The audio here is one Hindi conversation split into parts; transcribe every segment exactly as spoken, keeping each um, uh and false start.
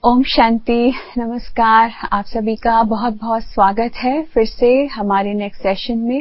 ओम शांति, नमस्कार। आप सभी का बहुत बहुत स्वागत है फिर से हमारे नेक्स्ट सेशन में।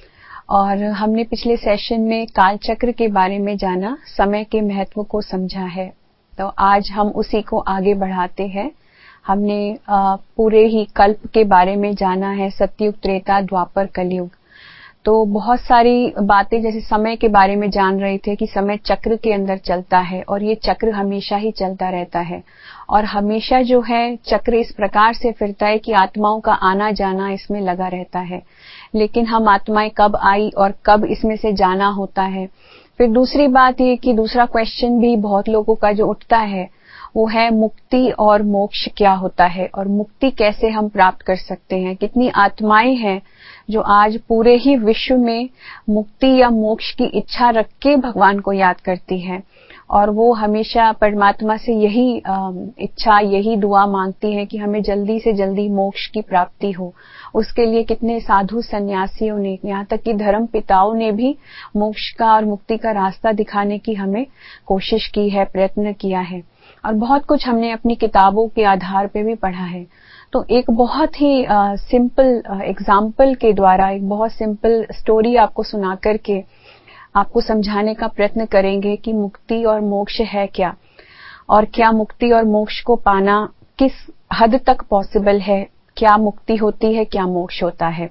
और हमने पिछले सेशन में काल चक्र के बारे में जाना, समय के महत्व को समझा है। तो आज हम उसी को आगे बढ़ाते हैं। हमने पूरे ही कल्प के बारे में जाना है, सतयुग, त्रेता, द्वापर, कलयुग। तो बहुत सारी बातें जैसे समय के बारे में जान रहे थे कि समय चक्र के अंदर चलता है और ये चक्र हमेशा ही चलता रहता है। और हमेशा जो है चक्र इस प्रकार से फिरता है कि आत्माओं का आना जाना इसमें लगा रहता है। लेकिन हम आत्माएं कब आई और कब इसमें से जाना होता है। फिर दूसरी बात ये कि दूसरा क्वेश्चन भी बहुत लोगों का जो उठता है वो है मुक्ति और मोक्ष क्या होता है और मुक्ति कैसे हम प्राप्त कर सकते हैं। कितनी आत्माएं हैं जो आज पूरे ही विश्व में मुक्ति या मोक्ष की इच्छा रख के भगवान को याद करती है और वो हमेशा परमात्मा से यही इच्छा, यही दुआ मांगती है कि हमें जल्दी से जल्दी मोक्ष की प्राप्ति हो। उसके लिए कितने साधु सन्यासियों ने, यहाँ तक कि धर्म पिताओं ने भी मोक्ष का और मुक्ति का रास्ता दिखाने की हमें कोशिश की है, प्रयत्न किया है। और बहुत कुछ हमने अपनी किताबों के आधार पे भी पढ़ा है। तो एक बहुत ही सिंपल एग्जाम्पल के द्वारा, एक बहुत सिंपल स्टोरी आपको सुना करके आपको समझाने का प्रयत्न करेंगे कि मुक्ति और मोक्ष है क्या, और क्या मुक्ति और मोक्ष को पाना किस हद तक पॉसिबल है, क्या मुक्ति होती है, क्या मोक्ष होता है।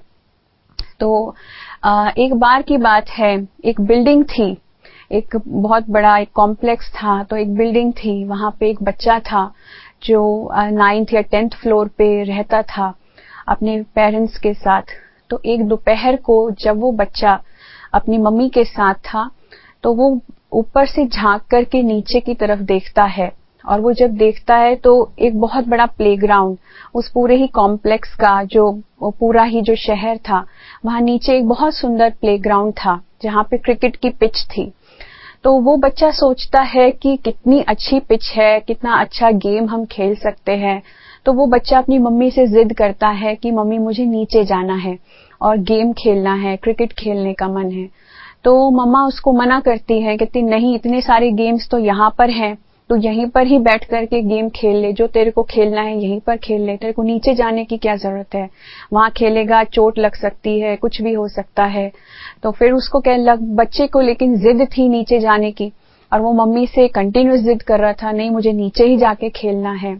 तो एक बार की बात है, एक बिल्डिंग थी, एक बहुत बड़ा एक कॉम्प्लेक्स था। तो एक बिल्डिंग थी, वहां पे एक बच्चा था जो नाइन्थ या टेंथ फ्लोर पे रहता था अपने पेरेंट्स के साथ। तो एक दोपहर को जब वो बच्चा अपनी मम्मी के साथ था तो वो ऊपर से झांक करके नीचे की तरफ देखता है। और वो जब देखता है तो एक बहुत बड़ा प्लेग्राउंड, उस पूरे ही कॉम्प्लेक्स का जो पूरा ही जो शहर था, वहां नीचे एक बहुत सुंदर प्लेग्राउंड था जहां पे क्रिकेट की पिच थी। तो वो बच्चा सोचता है कि कितनी अच्छी पिच है, कितना अच्छा गेम हम खेल सकते हैं। तो वो बच्चा अपनी मम्मी से जिद करता है कि मम्मी मुझे नीचे जाना है और गेम खेलना है, क्रिकेट खेलने का मन है। तो मम्मा उसको मना करती है, कहती नहीं, इतने सारे गेम्स तो यहाँ पर हैं, तो यहीं पर ही बैठ करके गेम खेल ले, जो तेरे को खेलना है यहीं पर खेल ले, तेरे को नीचे जाने की क्या जरूरत है, वहां खेलेगा चोट लग सकती है, कुछ भी हो सकता है। तो फिर उसको कह लग बच्चे को लेकिन जिद थी नीचे जाने की और वो मम्मी से कंटिन्यूस जिद कर रहा था, नहीं मुझे नीचे ही जाके खेलना है।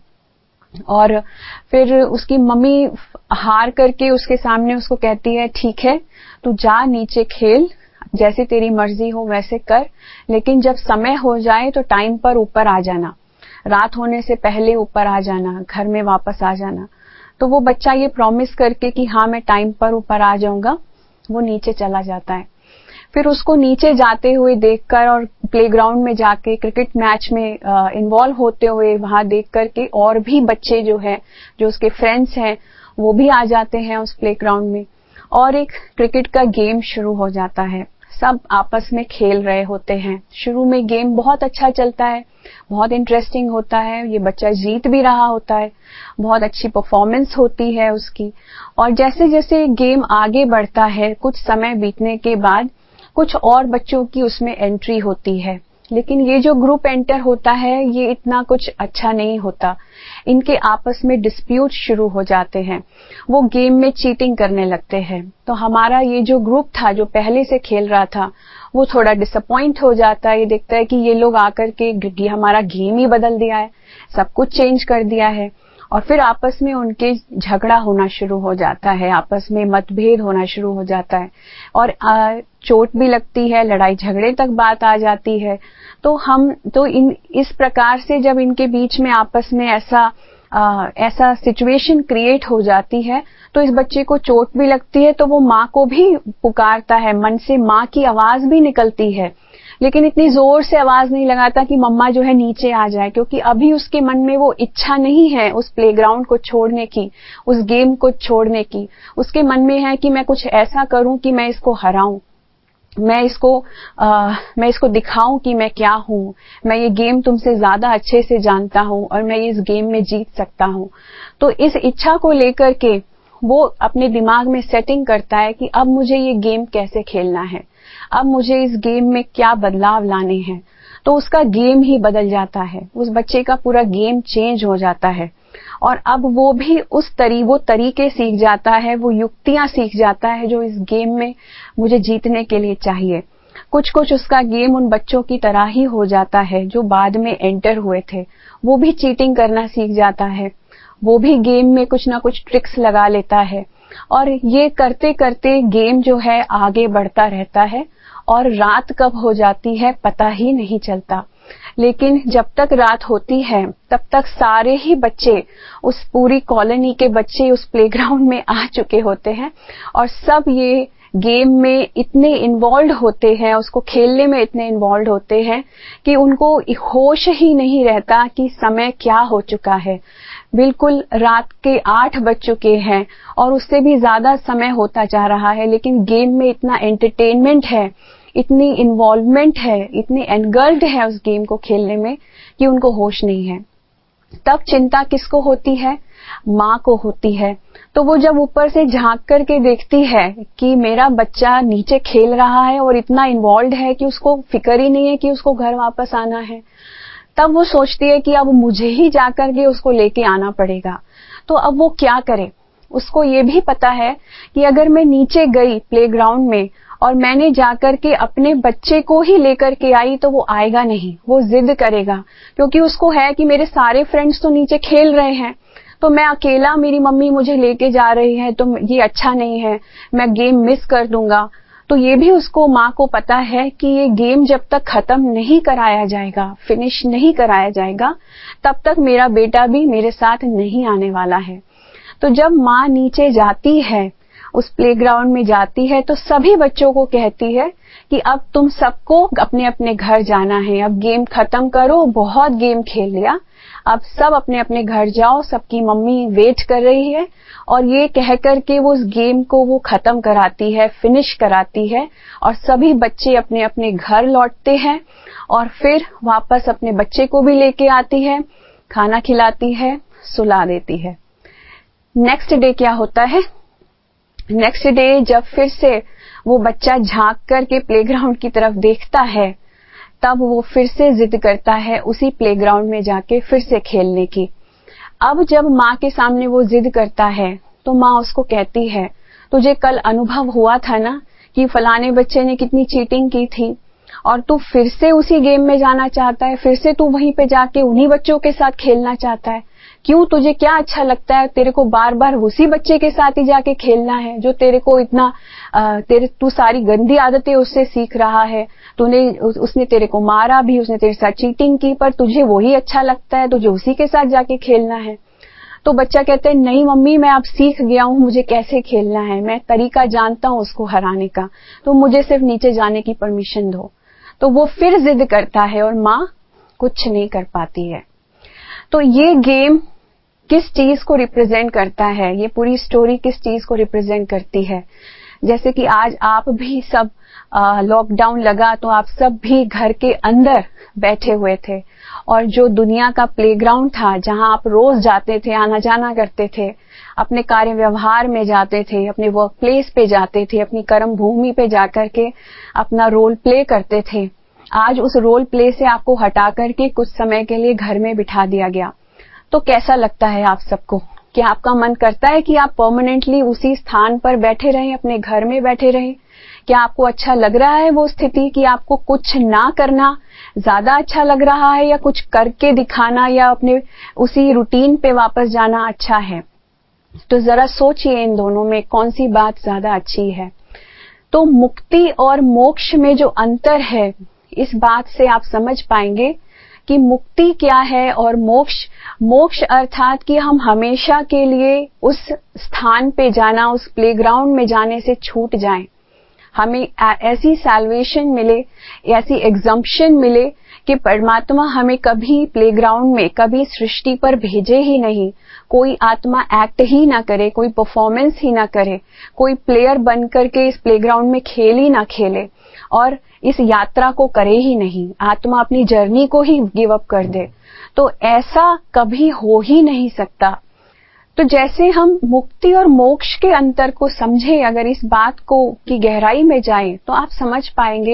और फिर उसकी मम्मी हार करके उसके सामने उसको कहती है, ठीक है तू जा नीचे खेल, जैसे तेरी मर्जी हो वैसे कर, लेकिन जब समय हो जाए तो टाइम पर ऊपर आ जाना, रात होने से पहले ऊपर आ जाना, घर में वापस आ जाना। तो वो बच्चा ये प्रॉमिस करके कि हाँ मैं टाइम पर ऊपर आ जाऊंगा, वो नीचे चला जाता है। फिर उसको नीचे जाते हुए देखकर और प्लेग्राउंड में जाके क्रिकेट मैच में इन्वॉल्व होते हुए वहां देख करके और भी बच्चे जो है, जो उसके फ्रेंड्स हैं, वो भी आ जाते हैं उस प्लेग्राउंड में और एक क्रिकेट का गेम शुरू हो जाता है। सब आपस में खेल रहे होते हैं। शुरू में गेम बहुत अच्छा चलता है, बहुत इंटरेस्टिंग होता है, ये बच्चा जीत भी रहा होता है, बहुत अच्छी परफॉर्मेंस होती है उसकी। और जैसे जैसे गेम आगे बढ़ता है, कुछ समय बीतने के बाद कुछ और बच्चों की उसमें एंट्री होती है। लेकिन ये जो ग्रुप एंटर होता है ये इतना कुछ अच्छा नहीं होता, इनके आपस में डिस्प्यूट शुरू हो जाते हैं, वो गेम में चीटिंग करने लगते हैं। तो हमारा ये जो ग्रुप था जो पहले से खेल रहा था वो थोड़ा डिसअपॉइंट हो जाता है, ये देखता है कि ये लोग आकर के हमारा गेम ही बदल दिया है, सब कुछ चेंज कर दिया है। और फिर आपस में उनके झगड़ा होना शुरू हो जाता है, आपस में मतभेद होना शुरू हो जाता है और आ, चोट भी लगती है, लड़ाई झगड़े तक बात आ जाती है। तो हम तो इन इस प्रकार से जब इनके बीच में आपस में ऐसा आ, ऐसा सिचुएशन क्रिएट हो जाती है तो इस बच्चे को चोट भी लगती है, तो वो माँ को भी पुकारता है, मन से माँ की आवाज भी निकलती है, लेकिन इतनी जोर से आवाज नहीं लगाता कि मम्मा जो है नीचे आ जाए, क्योंकि अभी उसके मन में वो इच्छा नहीं है उस प्लेग्राउंड को छोड़ने की, उस गेम को छोड़ने की। उसके मन में है कि मैं कुछ ऐसा करूं कि मैं इसको हराऊं, मैं इसको आ, मैं इसको दिखाऊं कि मैं क्या हूं, मैं ये गेम तुमसे ज्यादा अच्छे से जानता हूं और मैं इस गेम में जीत सकता हूं। तो इस इच्छा को लेकर के वो अपने दिमाग में सेटिंग करता है कि अब मुझे ये गेम कैसे खेलना है, अब मुझे इस गेम में क्या बदलाव लाने हैं। तो उसका गेम ही बदल जाता है, उस बच्चे का पूरा गेम चेंज हो जाता है। और अब वो भी उस तरी वो तरीके सीख जाता है, वो युक्तियां सीख जाता है जो इस गेम में मुझे जीतने के लिए चाहिए। कुछ कुछ उसका गेम उन बच्चों की तरह ही हो जाता है जो बाद में एंटर हुए थे। वो भी चीटिंग करना सीख जाता है, वो भी गेम में कुछ ना कुछ ट्रिक्स लगा लेता है, और ये करते करते गेम जो है आगे बढ़ता रहता है और रात कब हो जाती है पता ही नहीं चलता। लेकिन जब तक रात होती है तब तक सारे ही बच्चे, उस पूरी कॉलोनी के बच्चे उस प्लेग्राउंड में आ चुके होते हैं और सब ये गेम में इतने इन्वॉल्व होते हैं, उसको खेलने में इतने इन्वॉल्व होते हैं कि उनको होश ही नहीं रहता कि समय क्या हो चुका है। बिल्कुल रात के आठ बज चुके हैं और उससे भी ज्यादा समय होता जा रहा है, लेकिन गेम में इतना एंटरटेनमेंट है, इतनी इन्वॉल्वमेंट है, इतनी एनगल्ड है उस गेम को खेलने में कि उनको होश नहीं है। तब चिंता किसको होती है? माँ को होती है। तो वो जब ऊपर से झांक करके देखती है कि मेरा बच्चा नीचे खेल रहा है और इतना इन्वॉल्व है कि उसको फिक्र ही नहीं है कि उसको घर वापस आना है, तब वो सोचती है कि अब मुझे ही जाकर के उसको लेके आना पड़ेगा। तो अब वो क्या करे? उसको ये भी पता है कि अगर मैं नीचे गई प्लेग्राउंड में और मैंने जाकर के अपने बच्चे को ही लेकर के आई तो वो आएगा नहीं, वो जिद करेगा, क्योंकि उसको है कि मेरे सारे फ्रेंड्स तो नीचे खेल रहे हैं, तो मैं अकेला, मेरी मम्मी मुझे लेके जा रही है तो ये अच्छा नहीं है, मैं गेम मिस कर दूंगा। तो ये भी उसको, माँ को पता है कि ये गेम जब तक खत्म नहीं कराया जाएगा, फिनिश नहीं कराया जाएगा, तब तक मेरा बेटा भी मेरे साथ नहीं आने वाला है। तो जब माँ नीचे जाती है, उस प्लेग्राउंड में जाती है, तो सभी बच्चों को कहती है कि अब तुम सबको अपने अपने घर जाना है, अब गेम खत्म करो, बहुत गेम खेल लिया, अब सब अपने अपने घर जाओ, सबकी मम्मी वेट कर रही है। और ये कह करके वो उस गेम को वो खत्म कराती है, फिनिश कराती है, और सभी बच्चे अपने अपने घर लौटते हैं और फिर वापस अपने बच्चे को भी लेके आती है, खाना खिलाती है, सुला देती है। नेक्स्ट डे क्या होता है? नेक्स्ट डे जब फिर से वो बच्चा झांक करके प्लेग्राउंड की तरफ देखता है, तब वो फिर से जिद करता है उसी प्लेग्राउंड में जाके फिर से खेलने की। अब जब माँ के सामने वो जिद करता है तो माँ उसको कहती है, तुझे कल अनुभव हुआ था ना कि फलाने बच्चे ने कितनी चीटिंग की थी, और तू फिर से उसी गेम में जाना चाहता है, फिर से तू वहीं पे जाके उन्हीं बच्चों के साथ खेलना चाहता है। क्यों? तुझे क्या अच्छा लगता है? तेरे को बार बार उसी बच्चे के साथ ही जाके खेलना है जो तेरे को इतना आ, तेरे तू सारी गंदी आदतें उससे सीख रहा है। तूने उस, उसने तेरे को मारा भी, उसने तेरे साथ चीटिंग की, पर तुझे वही अच्छा लगता है, तुझे उसी के साथ जाके खेलना है। तो बच्चा कहता है, नहीं मम्मी, मैं अब सीख गया हूँ मुझे कैसे खेलना है, मैं तरीका जानता हूँ उसको हराने का, तो मुझे सिर्फ नीचे जाने की परमिशन दो। तो वो फिर जिद करता है और माँ कुछ नहीं कर पाती है। तो ये गेम किस चीज को रिप्रेजेंट करता है? ये पूरी स्टोरी किस चीज को रिप्रेजेंट करती है? जैसे कि आज आप भी सब लॉकडाउन लगा तो आप सब भी घर के अंदर बैठे हुए थे, और जो दुनिया का प्लेग्राउंड था जहां आप रोज जाते थे, आना जाना करते थे, अपने कार्य व्यवहार में जाते थे, अपने वर्क प्लेस पे जाते थे, अपनी कर्म भूमि पे जाकर के अपना रोल प्ले करते थे, आज उस रोल प्ले से आपको हटा करके कुछ समय के लिए घर में बिठा दिया गया। तो कैसा लगता है आप सबको? क्या आपका मन करता है कि आप परमानेंटली उसी स्थान पर बैठे रहें, अपने घर में बैठे रहें? क्या आपको अच्छा लग रहा है वो स्थिति कि आपको कुछ ना करना ज्यादा अच्छा लग रहा है, या कुछ करके दिखाना, या अपने उसी रूटीन पे वापस जाना अच्छा है? तो जरा सोचिए इन दोनों में कौन सी बात ज्यादा अच्छी है। तो मुक्ति और मोक्ष में जो अंतर है, इस बात से आप समझ पाएंगे कि मुक्ति क्या है और मोक्ष। मोक्ष अर्थात कि हम हमेशा के लिए उस स्थान पे जाना, उस प्लेग्राउंड में जाने से छूट जाएं, हमें ऐसी सैल्वेशन मिले, ऐसी एग्जम्पशन मिले कि परमात्मा हमें कभी प्लेग्राउंड में, कभी सृष्टि पर भेजे ही नहीं, कोई आत्मा एक्ट ही ना करे, कोई परफॉर्मेंस ही ना करे, कोई प्लेयर बन करके इस प्लेग्राउंड में खेल ही ना खेले और इस यात्रा को करे ही नहीं, आत्मा अपनी जर्नी को ही गिव अप कर दे। तो ऐसा कभी हो ही नहीं सकता। तो जैसे हम मुक्ति और मोक्ष के अंतर को समझे, अगर इस बात को की गहराई में जाएं, तो आप समझ पाएंगे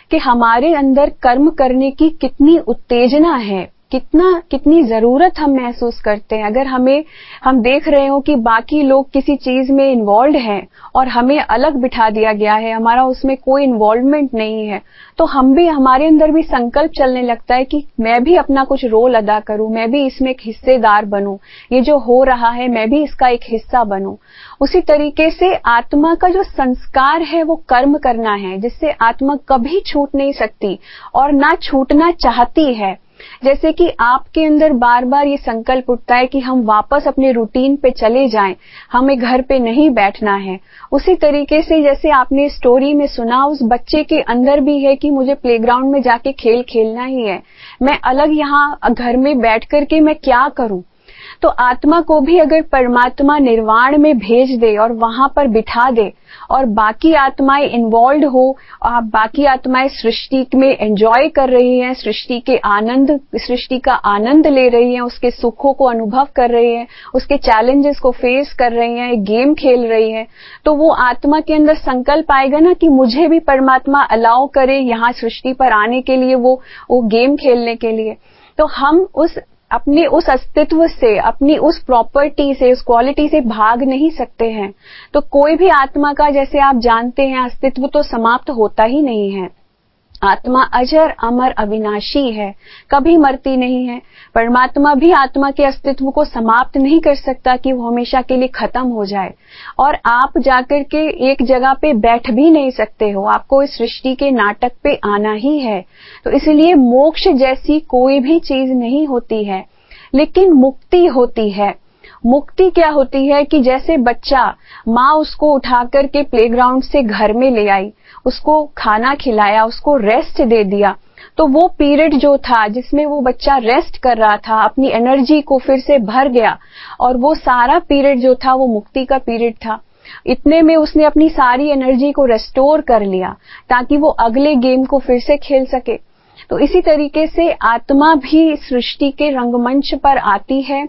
कि हमारे अंदर कर्म करने की कितनी उत्तेजना है, कितना कितनी जरूरत हम महसूस करते हैं। अगर हमें हम देख रहे हो कि बाकी लोग किसी चीज में इन्वॉल्व हैं और हमें अलग बिठा दिया गया है, हमारा उसमें कोई इन्वॉल्वमेंट नहीं है, तो हम भी हमारे अंदर भी संकल्प चलने लगता है कि मैं भी अपना कुछ रोल अदा करूं, मैं भी इसमें एक हिस्सेदार बनूं, ये जो हो रहा है मैं भी इसका एक हिस्सा बनूं। उसी तरीके से आत्मा का जो संस्कार है वो कर्म करना है, जिससे आत्मा कभी छूट नहीं सकती और ना छूटना चाहती है। जैसे कि आपके अंदर बार बार ये संकल्प उठता है कि हम वापस अपने रूटीन पे चले जाएं, हमें घर पे नहीं बैठना है। उसी तरीके से जैसे आपने स्टोरी में सुना, उस बच्चे के अंदर भी है कि मुझे प्लेग्राउंड में जाके खेल खेलना ही है, मैं अलग यहाँ घर में बैठ करके मैं क्या करूं। तो आत्मा को भी अगर परमात्मा निर्वाण में भेज दे और वहां पर बिठा दे और बाकी आत्माएं इन्वॉल्व हो, आप बाकी आत्माएं सृष्टि में एंजॉय कर रही हैं, सृष्टि के आनंद सृष्टि का आनंद ले रही हैं, उसके सुखों को अनुभव कर रही हैं, उसके चैलेंजेस को फेस कर रही हैं, एक गेम खेल रही हैं, तो वो आत्मा के अंदर संकल्प आएगा ना कि मुझे भी परमात्मा अलाउ करे यहाँ सृष्टि पर आने के लिए, वो वो गेम खेलने के लिए। तो हम उस अपने उस अस्तित्व से, अपनी उस प्रॉपर्टी से, उस क्वालिटी से भाग नहीं सकते हैं। तो कोई भी आत्मा का, जैसे आप जानते हैं, अस्तित्व तो समाप्त होता ही नहीं है। आत्मा अजर अमर अविनाशी है, कभी मरती नहीं है। परमात्मा भी आत्मा के अस्तित्व को समाप्त नहीं कर सकता कि वो हमेशा के लिए खत्म हो जाए। और आप जाकर के एक जगह पे बैठ भी नहीं सकते हो, आपको इस सृष्टि के नाटक पे आना ही है। तो इसलिए मोक्ष जैसी कोई भी चीज नहीं होती है, लेकिन मुक्ति होती है। मुक्ति क्या होती है कि जैसे बच्चा, माँ उसको उठा करके प्लेग्राउंड से घर में ले आई, उसको खाना खिलाया, उसको रेस्ट दे दिया, तो वो पीरियड जो था जिसमें वो बच्चा रेस्ट कर रहा था, अपनी एनर्जी को फिर से भर गया, और वो सारा पीरियड जो था वो मुक्ति का पीरियड था। इतने में उसने अपनी सारी एनर्जी को रेस्टोर कर लिया ताकि वो अगले गेम को फिर से खेल सके। तो इसी तरीके से आत्मा भी सृष्टि के रंगमंच पर आती है,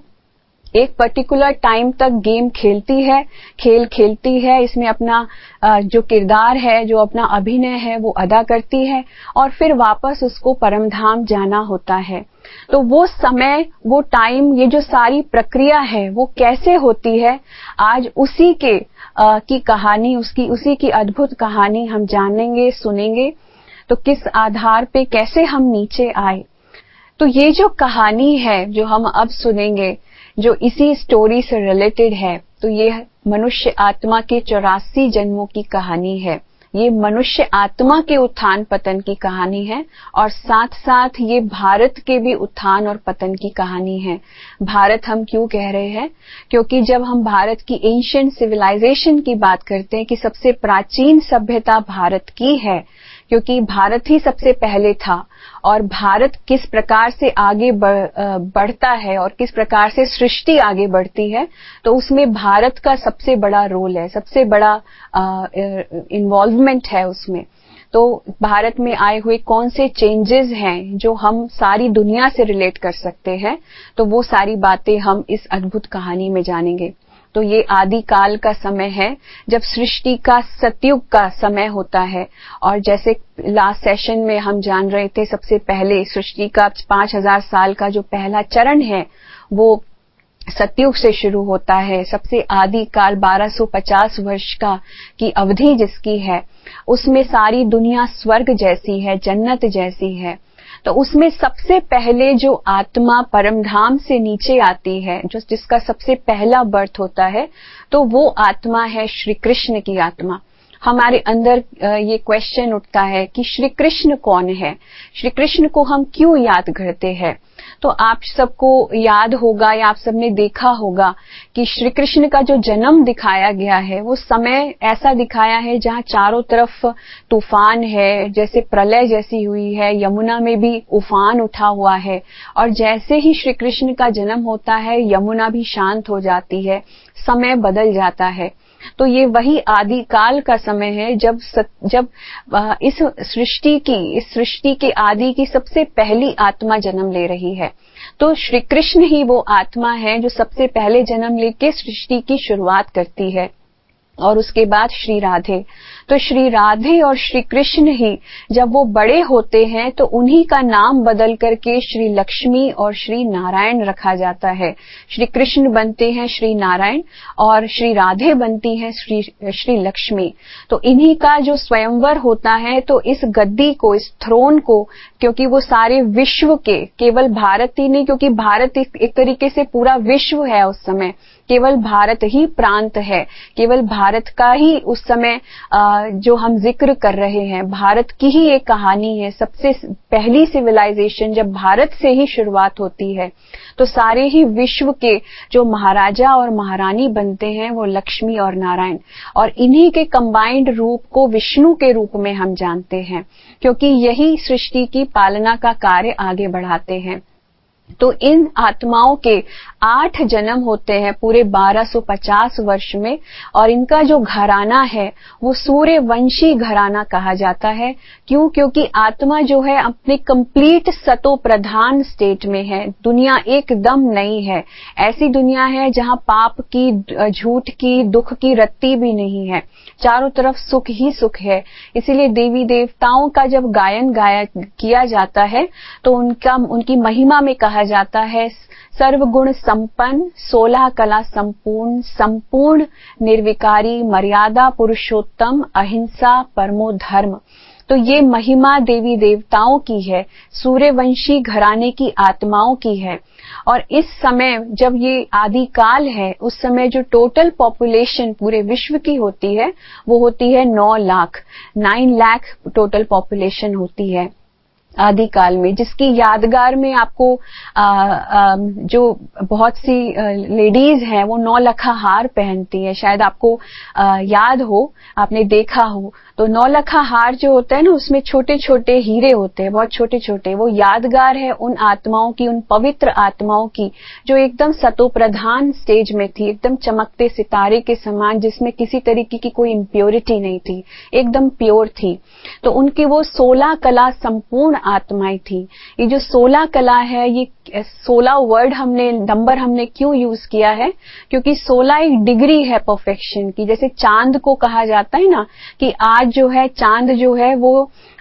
एक पर्टिकुलर टाइम तक गेम खेलती है, खेल खेलती है, इसमें अपना जो किरदार है, जो अपना अभिनय है वो अदा करती है, और फिर वापस उसको परमधाम जाना होता है। तो वो समय, वो टाइम, ये जो सारी प्रक्रिया है वो कैसे होती है, आज उसी के आ, की कहानी, उसकी उसी की अद्भुत कहानी हम जानेंगे, सुनेंगे। तो किस आधार पे कैसे हम नीचे आए, तो ये जो कहानी है जो हम अब सुनेंगे, जो इसी स्टोरी से रिलेटेड है, तो ये मनुष्य आत्मा के चौरासी जन्मों की कहानी है। ये मनुष्य आत्मा के उत्थान पतन की कहानी है, और साथ साथ ये भारत के भी उत्थान और पतन की कहानी है। भारत हम क्यों कह रहे हैं, क्योंकि जब हम भारत की एंशिएंट सिविलाइजेशन की बात करते हैं कि सबसे प्राचीन सभ्यता भारत की है, क्योंकि भारत ही सबसे पहले था, और भारत किस प्रकार से आगे बढ़ता है और किस प्रकार से सृष्टि आगे बढ़ती है, तो उसमें भारत का सबसे बड़ा रोल है, सबसे बड़ा इन्वॉल्वमेंट है उसमें। तो भारत में आए हुए कौन से चेंजेस हैं जो हम सारी दुनिया से रिलेट कर सकते हैं, तो वो सारी बातें हम इस अद्भुत कहानी में जानेंगे। तो ये आदि काल का समय है, जब सृष्टि का सतयुग का समय होता है, और जैसे लास्ट सेशन में हम जान रहे थे, सबसे पहले सृष्टि का पांच हजार साल का जो पहला चरण है वो सतयुग से शुरू होता है। सबसे आदि काल बारह सौ पचास वर्ष का की अवधि जिसकी है, उसमें सारी दुनिया स्वर्ग जैसी है, जन्नत जैसी है। तो उसमें सबसे पहले जो आत्मा परमधाम से नीचे आती है, जो जिसका सबसे पहला बर्थ होता है, तो वो आत्मा है श्री कृष्ण की आत्मा। हमारे अंदर ये क्वेश्चन उठता है कि श्री कृष्ण कौन है, श्री कृष्ण को हम क्यों याद करते हैं। तो आप सबको याद होगा या आप सबने देखा होगा कि श्री कृष्ण का जो जन्म दिखाया गया है, वो समय ऐसा दिखाया है जहाँ चारों तरफ तूफान है, जैसे प्रलय जैसी हुई है, यमुना में भी उफान उठा हुआ है, और जैसे ही श्री कृष्ण का जन्म होता है यमुना भी शांत हो जाती है, समय बदल जाता है। तो ये वही आदि काल का समय है, जब सत, जब इस सृष्टि की इस सृष्टि के आदि की सबसे पहली आत्मा जन्म ले रही है। तो श्री कृष्ण ही वो आत्मा है जो सबसे पहले जन्म लेके सृष्टि की शुरुआत करती है, और उसके बाद श्री राधे। तो श्री राधे और श्री कृष्ण ही जब वो बड़े होते हैं तो उन्हीं का नाम बदल करके श्री लक्ष्मी और श्री नारायण रखा जाता है। श्री कृष्ण बनते हैं श्री नारायण और श्री राधे बनती हैं श्री श्री लक्ष्मी। तो इन्हीं का जो स्वयंवर होता है, तो इस गद्दी को, इस थ्रोन को, क्योंकि वो सारे विश्व के, केवल भारत ही नहीं, क्योंकि भारत एक, एक तरीके से पूरा विश्व है उस समय, केवल भारत ही प्रांत है, केवल भारत का ही उस समय जो हम जिक्र कर रहे हैं, भारत की ही एक कहानी है। सबसे पहली सिविलाइजेशन जब भारत से ही शुरुआत होती है, तो सारे ही विश्व के जो महाराजा और महारानी बनते हैं वो लक्ष्मी और नारायण, और इन्हीं के कंबाइंड रूप को विष्णु के रूप में हम जानते हैं, क्योंकि यही सृष्टि की पालना का कार्य आगे बढ़ाते हैं। तो इन आत्माओं के आठ जन्म होते हैं पूरे बारह सौ पचास वर्ष में, और इनका जो घराना है वो सूर्यवंशी घराना कहा जाता है। क्यों? क्योंकि आत्मा जो है अपने कंप्लीट सतो प्रधान स्टेट में है, दुनिया एकदम नई है, ऐसी दुनिया है जहां पाप की, झूठ की, दुख की रत्ती भी नहीं है, चारों तरफ सुख ही सुख है। इसीलिए देवी देवताओं का जब गायन गाया किया जाता है तो उनका उनकी महिमा में कहा जाता है सर्वगुण संपन्न, सोलह कला संपूर्ण, संपूर्ण निर्विकारी, मर्यादा पुरुषोत्तम, अहिंसा परमो धर्म। तो ये महिमा देवी देवताओं की है, सूर्यवंशी घराने की आत्माओं की है। और इस समय जब ये आदि काल है, उस समय जो टोटल पॉपुलेशन पूरे विश्व की होती है वो होती है नौ lakh, nine lakh total population होती है आदि काल में, जिसकी यादगार में आपको आ, आ, जो बहुत सी लेडीज हैं वो नौ लखा हार पहनती है, शायद आपको आ, याद हो, आपने देखा हो। तो नौ लखा हार जो होता है ना, उसमें छोटे छोटे हीरे होते हैं, बहुत छोटे छोटे, वो यादगार है उन आत्माओं की, उन पवित्र आत्माओं की जो एकदम सतो प्रधान स्टेज में थी, एकदम चमकते सितारे के समान, जिसमें किसी तरीके की कोई इम्प्योरिटी नहीं थी, एकदम प्योर थी। तो उनकी वो सोलह कला संपूर्ण आत्माएं थी। ये जो सोलह कला है, ये सोलह वर्ड हमने, नंबर हमने क्यों यूज किया है? क्योंकि सोलह एक डिग्री है परफेक्शन की। जैसे चांद को कहा जाता है ना कि आज जो है चांद जो है वो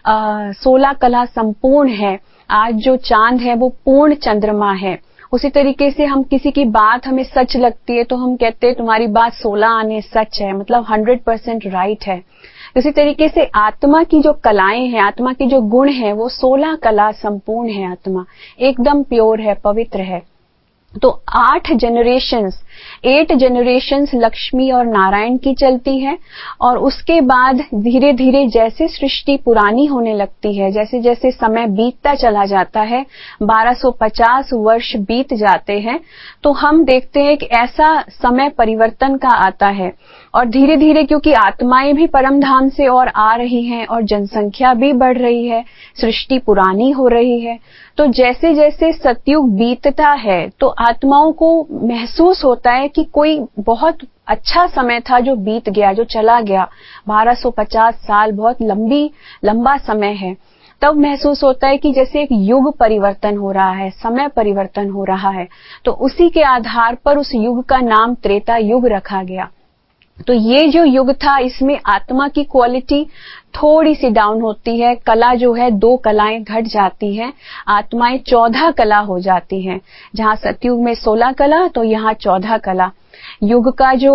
सोलह कला संपूर्ण है, आज जो चांद है वो पूर्ण चंद्रमा है। उसी तरीके से हम किसी की बात हमें सच लगती है तो हम कहते हैं तुम्हारी बात सोलह आने सच है, मतलब हंड्रेड परसेंट राइट है। इसी तरीके से आत्मा की जो कलाएं हैं, आत्मा के जो गुण हैं, वो सोलह कला संपूर्ण है, आत्मा एकदम प्योर है, पवित्र है। तो आठ जनरेशंस, एट जनरेशंस लक्ष्मी और नारायण की चलती है, और उसके बाद धीरे धीरे जैसे सृष्टि पुरानी होने लगती है, जैसे जैसे समय बीतता चला जाता है, बारह सौ पचास वर्ष बीत जाते हैं, तो हम देखते हैं कि ऐसा समय परिवर्तन का आता है। और धीरे धीरे क्योंकि आत्माएं भी परम धाम से और आ रही हैं और जनसंख्या भी बढ़ रही है, सृष्टि पुरानी हो रही है, तो जैसे जैसे सतयुग बीतता है तो आत्माओं को महसूस होता है कि कोई बहुत अच्छा समय था जो बीत गया, जो चला गया। बारह सौ पचास साल बहुत लंबी लंबा समय है। तब महसूस होता है कि जैसे एक युग परिवर्तन हो रहा है, समय परिवर्तन हो रहा है। तो उसी के आधार पर उस युग का नाम त्रेता युग रखा गया। तो ये जो युग था, इसमें आत्मा की क्वालिटी थोड़ी सी डाउन होती है, कला जो है दो कलाएं घट जाती हैं, आत्माएं चौदह कला हो जाती हैं। जहां सतयुग में सोलह कला, तो यहाँ चौदह कला। युग का जो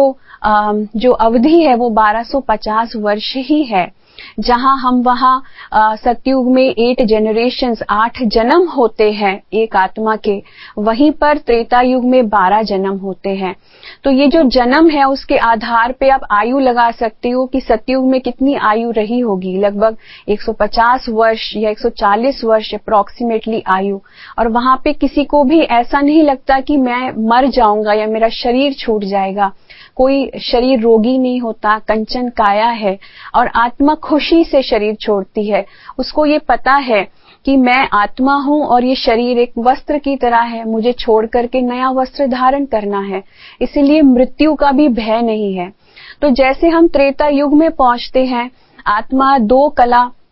जो अवधि है वो बारह सौ पचास वर्ष ही है। जहां हम वहां सतयुग में एट जनरेशंस, आठ जन्म होते हैं एक आत्मा के, वहीं पर त्रेता युग में बारह जन्म होते हैं। तो ये जो जन्म है उसके आधार पे आप आयु लगा सकते हो कि सतयुग में कितनी आयु रही होगी, लगभग एक सौ पचास वर्ष या एक सौ चालीस वर्ष अप्रोक्सीमेटली आयु। और वहां पे किसी को भी ऐसा नहीं लगता कि मैं मर जाऊंगा या मेरा शरीर छूट जाएगा, कोई शरीर रोगी नहीं होता, कंचन काया है, और आत्मा खुशी से शरीर छोड़ती है। उसको ये पता है कि मैं आत्मा हूं और ये शरीर एक वस्त्र की तरह है, मुझे छोड़ करके नया वस्त्र धारण करना है, इसीलिए मृत्यु का भी भय नहीं है। तो जैसे हम त्रेता युग में पहुंचते हैं, आत्मा दो कला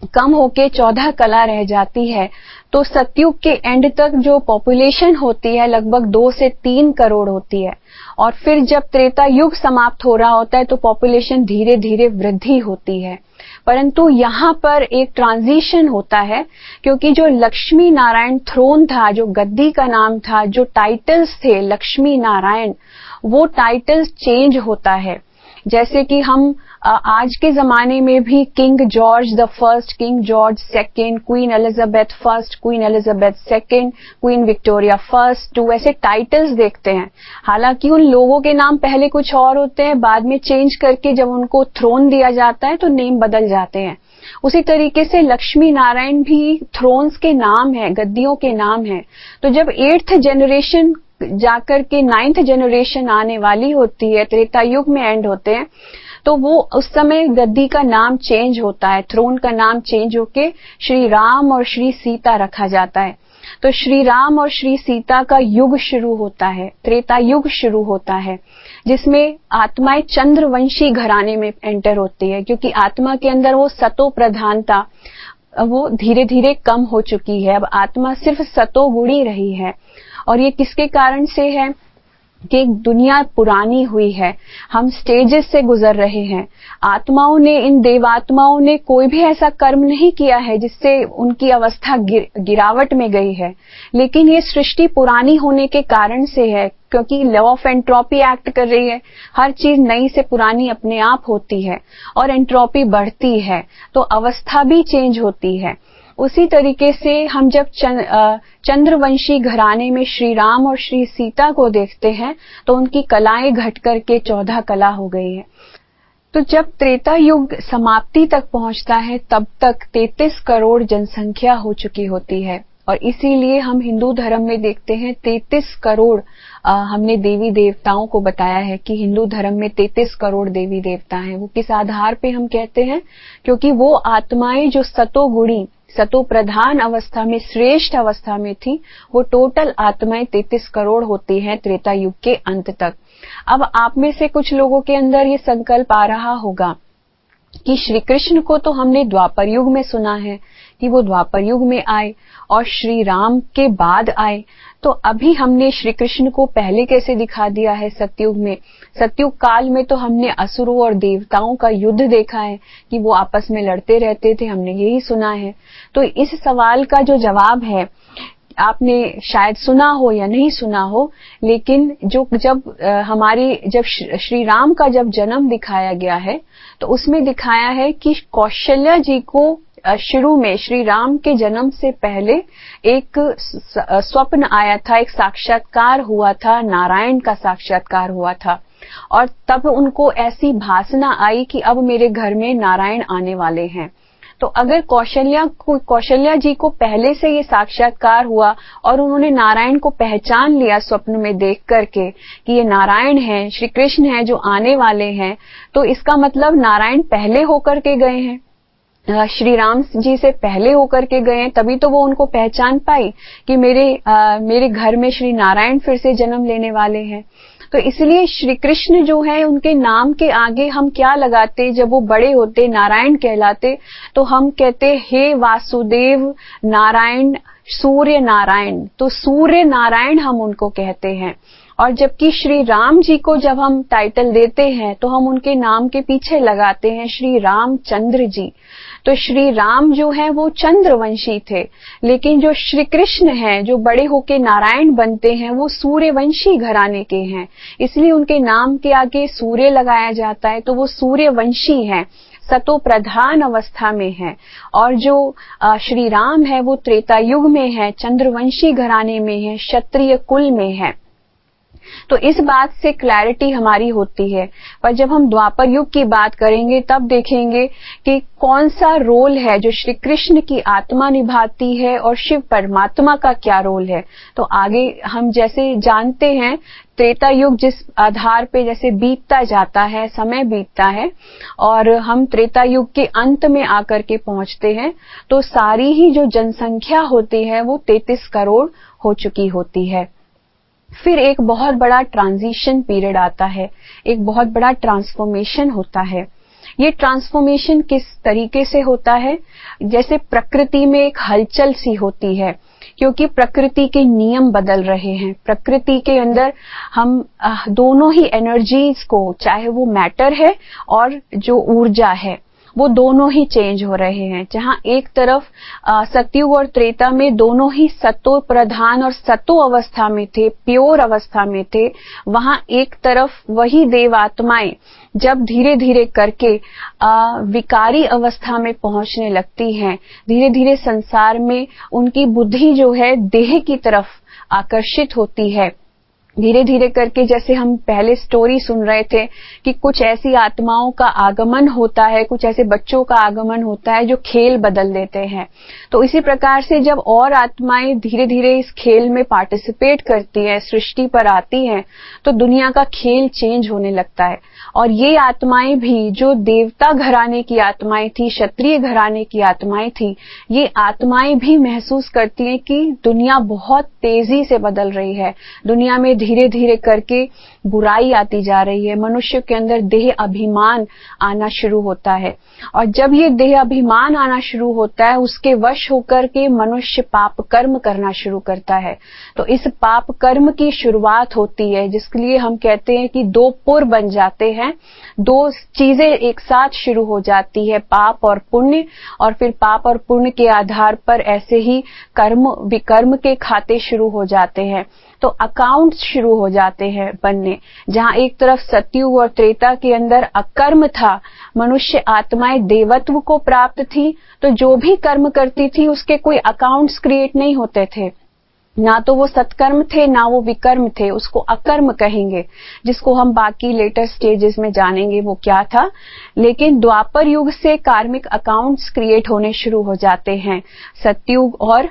कम होके चौदह कला रह जाती है, तो सतयुग के एंड तक जो पॉपुलेशन होती है लगभग दो से तीन करोड़ होती है। और फिर जब त्रेता युग समाप्त हो रहा होता है तो पॉपुलेशन धीरे धीरे वृद्धि होती है। परंतु यहाँ पर एक ट्रांजिशन होता है, क्योंकि जो लक्ष्मी नारायण थ्रोन था, जो गद्दी का नाम था, जो टाइटल्स थे लक्ष्मी नारायण, वो टाइटल्स चेंज होता है। जैसे कि हम आज के जमाने में भी king George the first, king George second, queen Elizabeth first, queen Elizabeth second, queen Victoria first, टू ऐसे टाइटल्स देखते हैं। हालांकि उन लोगों के नाम पहले कुछ और होते हैं, बाद में चेंज करके जब उनको थ्रोन दिया जाता है तो नेम बदल जाते हैं। उसी तरीके से लक्ष्मी नारायण भी थ्रोन्स के नाम है, गद्दियों के नाम है। तो जब एट्थ जनरेशन जाकर के नाइन्थ जनरेशन आने वाली होती है, त्रेता युग में एंड होते हैं, तो वो उस समय गद्दी का नाम चेंज होता है, थ्रोन का नाम चेंज होके श्री राम और श्री सीता रखा जाता है। तो श्री राम और श्री सीता का युग शुरू होता है, त्रेता युग शुरू होता है, जिसमें आत्माएं चंद्रवंशी घराने में एंटर होती है, क्योंकि आत्मा के अंदर वो सतो प्रधानता वो धीरे धीरे कम हो चुकी है। अब आत्मा सिर्फ सतो गुणी रही है। और ये किसके कारण से है कि दुनिया पुरानी हुई है, हम स्टेजेस से गुजर रहे हैं। आत्माओं ने, इन देवात्माओं ने कोई भी ऐसा कर्म नहीं किया है जिससे उनकी अवस्था गिर, गिरावट में गई है, लेकिन ये सृष्टि पुरानी होने के कारण से है, क्योंकि लॉ ऑफ एंट्रोपी एक्ट कर रही है। हर चीज नई से पुरानी अपने आप होती है और एंट्रोपी बढ़ती है, तो अवस्था भी चेंज होती है। उसी तरीके से हम जब चंद्रवंशी घराने में श्री राम और श्री सीता को देखते हैं तो उनकी कलाएं घट करके चौदह कला हो गई है। तो जब त्रेता युग समाप्ति तक पहुंचता है तब तक तैंतीस करोड़ जनसंख्या हो चुकी होती है। और इसीलिए हम हिंदू धर्म में देखते हैं तैंतीस करोड़, आ, हमने देवी देवताओं को बताया है कि हिंदू धर्म में तैंतीस करोड़ देवी देवता हैं। वो किस आधार पे हम कहते हैं? क्योंकि वो आत्माएं जो सतोगुणी, सतो प्रधान अवस्था में, श्रेष्ठ अवस्था में थी, वो टोटल आत्माएं तैंतीस करोड़ होती हैं त्रेता युग के अंत तक। अब आप में से कुछ लोगों के अंदर ये संकल्प आ रहा होगा कि श्री कृष्ण को तो हमने द्वापर युग में सुना है कि वो द्वापर युग में आए और श्री राम के बाद आए, तो अभी हमने श्री कृष्ण को पहले कैसे दिखा दिया है सतयुग में? सतयुग काल में तो हमने असुरों और देवताओं का युद्ध देखा है कि वो आपस में लड़ते रहते थे, हमने यही सुना है। तो इस सवाल का जो जवाब है, आपने शायद सुना हो या नहीं सुना हो, लेकिन जो जब हमारी जब श्री राम का जब जन्म दिखाया गया है तो उसमें दिखाया है कि कौशल्या जी को शुरू में श्री राम के जन्म से पहले एक स्वप्न आया था, एक साक्षात्कार हुआ था, नारायण का साक्षात्कार हुआ था। और तब उनको ऐसी भासना आई कि अब मेरे घर में नारायण आने वाले हैं। तो अगर कौशल्या को कौशल्या जी को पहले से ये साक्षात्कार हुआ और उन्होंने नारायण को पहचान लिया स्वप्न में देख करके कि ये नारायण हैं, श्री कृष्ण हैं जो आने वाले हैं, तो इसका मतलब नारायण पहले होकर के गए हैं, श्री राम जी से पहले होकर के गए, तभी तो वो उनको पहचान पाई कि मेरे आ, मेरे घर में श्री नारायण फिर से जन्म लेने वाले हैं। तो इसलिए श्री कृष्ण जो है उनके नाम के आगे हम क्या लगाते, जब वो बड़े होते नारायण कहलाते तो हम कहते हे वासुदेव नारायण सूर्य नारायण, तो सूर्य नारायण हम उनको कहते हैं। और जबकि श्री राम जी को जब हम टाइटल देते हैं तो हम उनके नाम के पीछे लगाते हैं श्री रामचंद्र जी। तो श्री राम जो है वो चंद्रवंशी थे, लेकिन जो श्री कृष्ण हैं जो बड़े होके नारायण बनते हैं वो सूर्यवंशी घराने के हैं, इसलिए उनके नाम के आगे सूर्य लगाया जाता है। तो वो सूर्यवंशी हैं, सतो प्रधान अवस्था में है। और जो श्री राम है वो त्रेता युग में है, चंद्रवंशी घराने में है, क्षत्रिय कुल में है। तो इस बात से क्लैरिटी हमारी होती है। पर जब हम द्वापर युग की बात करेंगे तब देखेंगे कि कौन सा रोल है जो श्री कृष्ण की आत्मा निभाती है और शिव परमात्मा का क्या रोल है। तो आगे हम जैसे जानते हैं त्रेता युग जिस आधार पे जैसे बीतता जाता है, समय बीतता है और हम त्रेता युग के अंत में आकर के पहुंचते हैं, तो सारी ही जो जनसंख्या होती है वो तैंतीस करोड़ हो चुकी होती है। फिर एक बहुत बड़ा ट्रांजिशन पीरियड आता है, एक बहुत बड़ा ट्रांसफॉर्मेशन होता है। ये ट्रांसफॉर्मेशन किस तरीके से होता है? जैसे प्रकृति में एक हलचल सी होती है, क्योंकि प्रकृति के नियम बदल रहे हैं। प्रकृति के अंदर हम दोनों ही एनर्जीज को, चाहे वो मैटर है और जो ऊर्जा है, वो दोनों ही चेंज हो रहे हैं। जहां एक तरफ सतयुग और त्रेता में दोनों ही सतो प्रधान और सतो अवस्था में थे, प्योर अवस्था में थे, वहां एक तरफ वही देव आत्माएं जब धीरे धीरे करके आ, विकारी अवस्था में पहुंचने लगती हैं, धीरे धीरे संसार में उनकी बुद्धि जो है देह की तरफ आकर्षित होती है, धीरे धीरे करके, जैसे हम पहले स्टोरी सुन रहे थे कि कुछ ऐसी आत्माओं का आगमन होता है, कुछ ऐसे बच्चों का आगमन होता है जो खेल बदल देते हैं। तो इसी प्रकार से जब और आत्माएं धीरे धीरे इस खेल में पार्टिसिपेट करती हैं, सृष्टि पर आती हैं, तो दुनिया का खेल चेंज होने लगता है। और ये आत्माएं भी जो देवता घराने की आत्माएं थी, क्षत्रिय घराने की आत्माएं थी, ये आत्माएं भी महसूस करती हैं कि दुनिया बहुत तेजी से बदल रही है, दुनिया में धीरे धीरे करके बुराई आती जा रही है, मनुष्य के अंदर देह अभिमान आना शुरू होता है। और जब ये देह अभिमान आना शुरू होता है, उसके वश होकर के मनुष्य पाप कर्म करना शुरू करता है। तो इस पाप कर्म की शुरुआत होती है, जिसके लिए हम कहते हैं कि दो पुर बन जाते हैं, दो चीजें एक साथ शुरू हो जाती है, पाप और पुण्य। और फिर पाप और पुण्य के आधार पर ऐसे ही कर्म विकर्म के खाते शुरू हो जाते हैं। तो अकाउंट शुरू हो जाते हैं बनने। जहां एक तरफ सतयुग और त्रेता के अंदर अकर्म था, मनुष्य आत्माएं देवत्व को प्राप्त थी, तो जो भी कर्म करती थी उसके कोई अकाउंट्स क्रिएट नहीं होते थे, ना तो वो सत्कर्म थे ना वो विकर्म थे, उसको अकर्म कहेंगे, जिसको हम बाकी लेटर स्टेजेस में जानेंगे वो क्या था। लेकिन द्वापर युग से कार्मिक अकाउंट्स क्रिएट होने शुरू हो जाते हैं, सतयुग और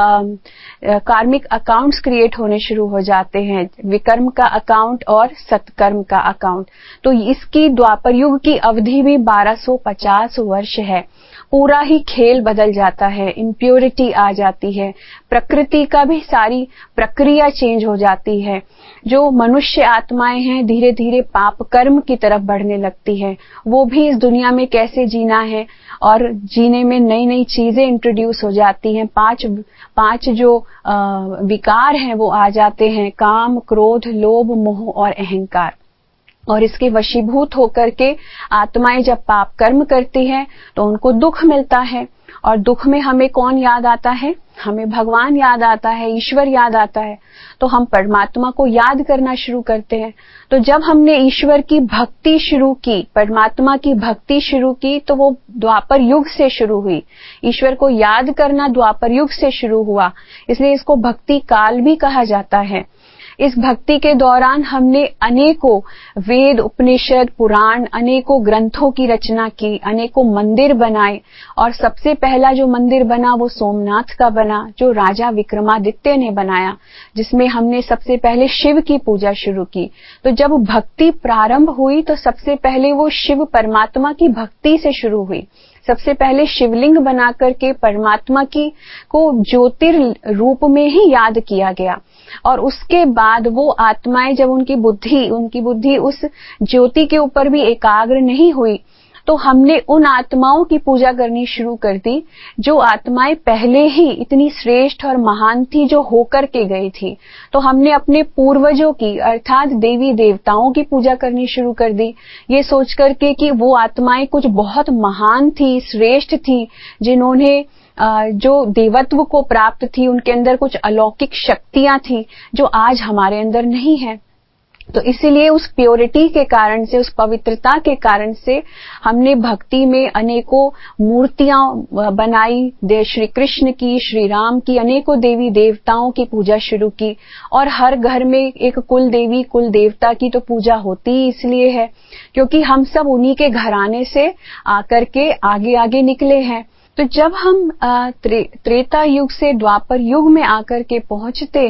कार्मिक अकाउंट्स क्रिएट होने शुरू हो जाते हैं, विकर्म का अकाउंट और सत्कर्म का अकाउंट। तो इसकी द्वापर युग की अवधि भी बारह सौ पचास वर्ष है। पूरा ही खेल बदल जाता है, इम्प्योरिटी आ जाती है, प्रकृति का भी सारी प्रक्रिया चेंज हो जाती है। जो मनुष्य आत्माएं हैं धीरे धीरे पाप कर्म की तरफ बढ़ने लगती है, वो भी इस दुनिया में कैसे जीना है और जीने में नई नई चीजें इंट्रोड्यूस हो जाती हैं। पांच पांच जो आ, विकार हैं वो आ जाते हैं, काम, क्रोध, लोभ, मोह और अहंकार। और इसके वशीभूत होकर के आत्माएं जब पाप कर्म करती हैं तो उनको दुख मिलता है। और दुख में हमें कौन याद आता है? हमें भगवान याद आता है, ईश्वर याद आता है। तो हम परमात्मा को याद करना शुरू करते हैं। तो जब हमने ईश्वर की भक्ति शुरू की, परमात्मा की भक्ति शुरू की, तो वो द्वापर युग से शुरू हुई। ईश्वर को याद करना द्वापर युग से शुरू हुआ, इसलिए इसको भक्ति काल भी कहा जाता है। इस भक्ति के दौरान हमने अनेकों वेद, उपनिषद, पुराण, अनेकों ग्रंथों की रचना की, अनेकों मंदिर बनाए। और सबसे पहला जो मंदिर बना वो सोमनाथ का बना, जो राजा विक्रमादित्य ने बनाया, जिसमें हमने सबसे पहले शिव की पूजा शुरू की। तो जब भक्ति प्रारंभ हुई तो सबसे पहले वो शिव परमात्मा की भक्ति से शुरू हुई। सबसे पहले शिवलिंग बना करके परमात्मा की को ज्योतिर रूप में ही याद किया गया। और उसके बाद वो आत्माएं जब उनकी बुद्धि उनकी बुद्धि उस ज्योति के ऊपर भी एकाग्र नहीं हुई, तो हमने उन आत्माओं की पूजा करनी शुरू कर दी जो आत्माएं पहले ही इतनी श्रेष्ठ और महान थी, जो होकर के गई थी। तो हमने अपने पूर्वजों की अर्थात देवी देवताओं की पूजा करनी शुरू कर दी, ये सोच करके कि वो आत्माएं कुछ बहुत महान थी, श्रेष्ठ थी, जिन्होंने जो देवत्व को प्राप्त थी, उनके अंदर कुछ अलौकिक शक्तियां थी जो आज हमारे अंदर नहीं है। तो इसीलिए उस प्योरिटी के कारण से, उस पवित्रता के कारण से हमने भक्ति में अनेकों मूर्तियां बनाई, दे श्री कृष्ण की, श्री राम की, अनेकों देवी देवताओं की पूजा शुरू की। और हर घर में एक कुल देवी कुल देवता की तो पूजा होती ही इसलिए है क्योंकि हम सब उन्हीं के घराने से आकर के आगे आगे निकले हैं। तो जब हम त्रे, त्रेता युग से द्वापर युग में आकर के पहुंचते हैं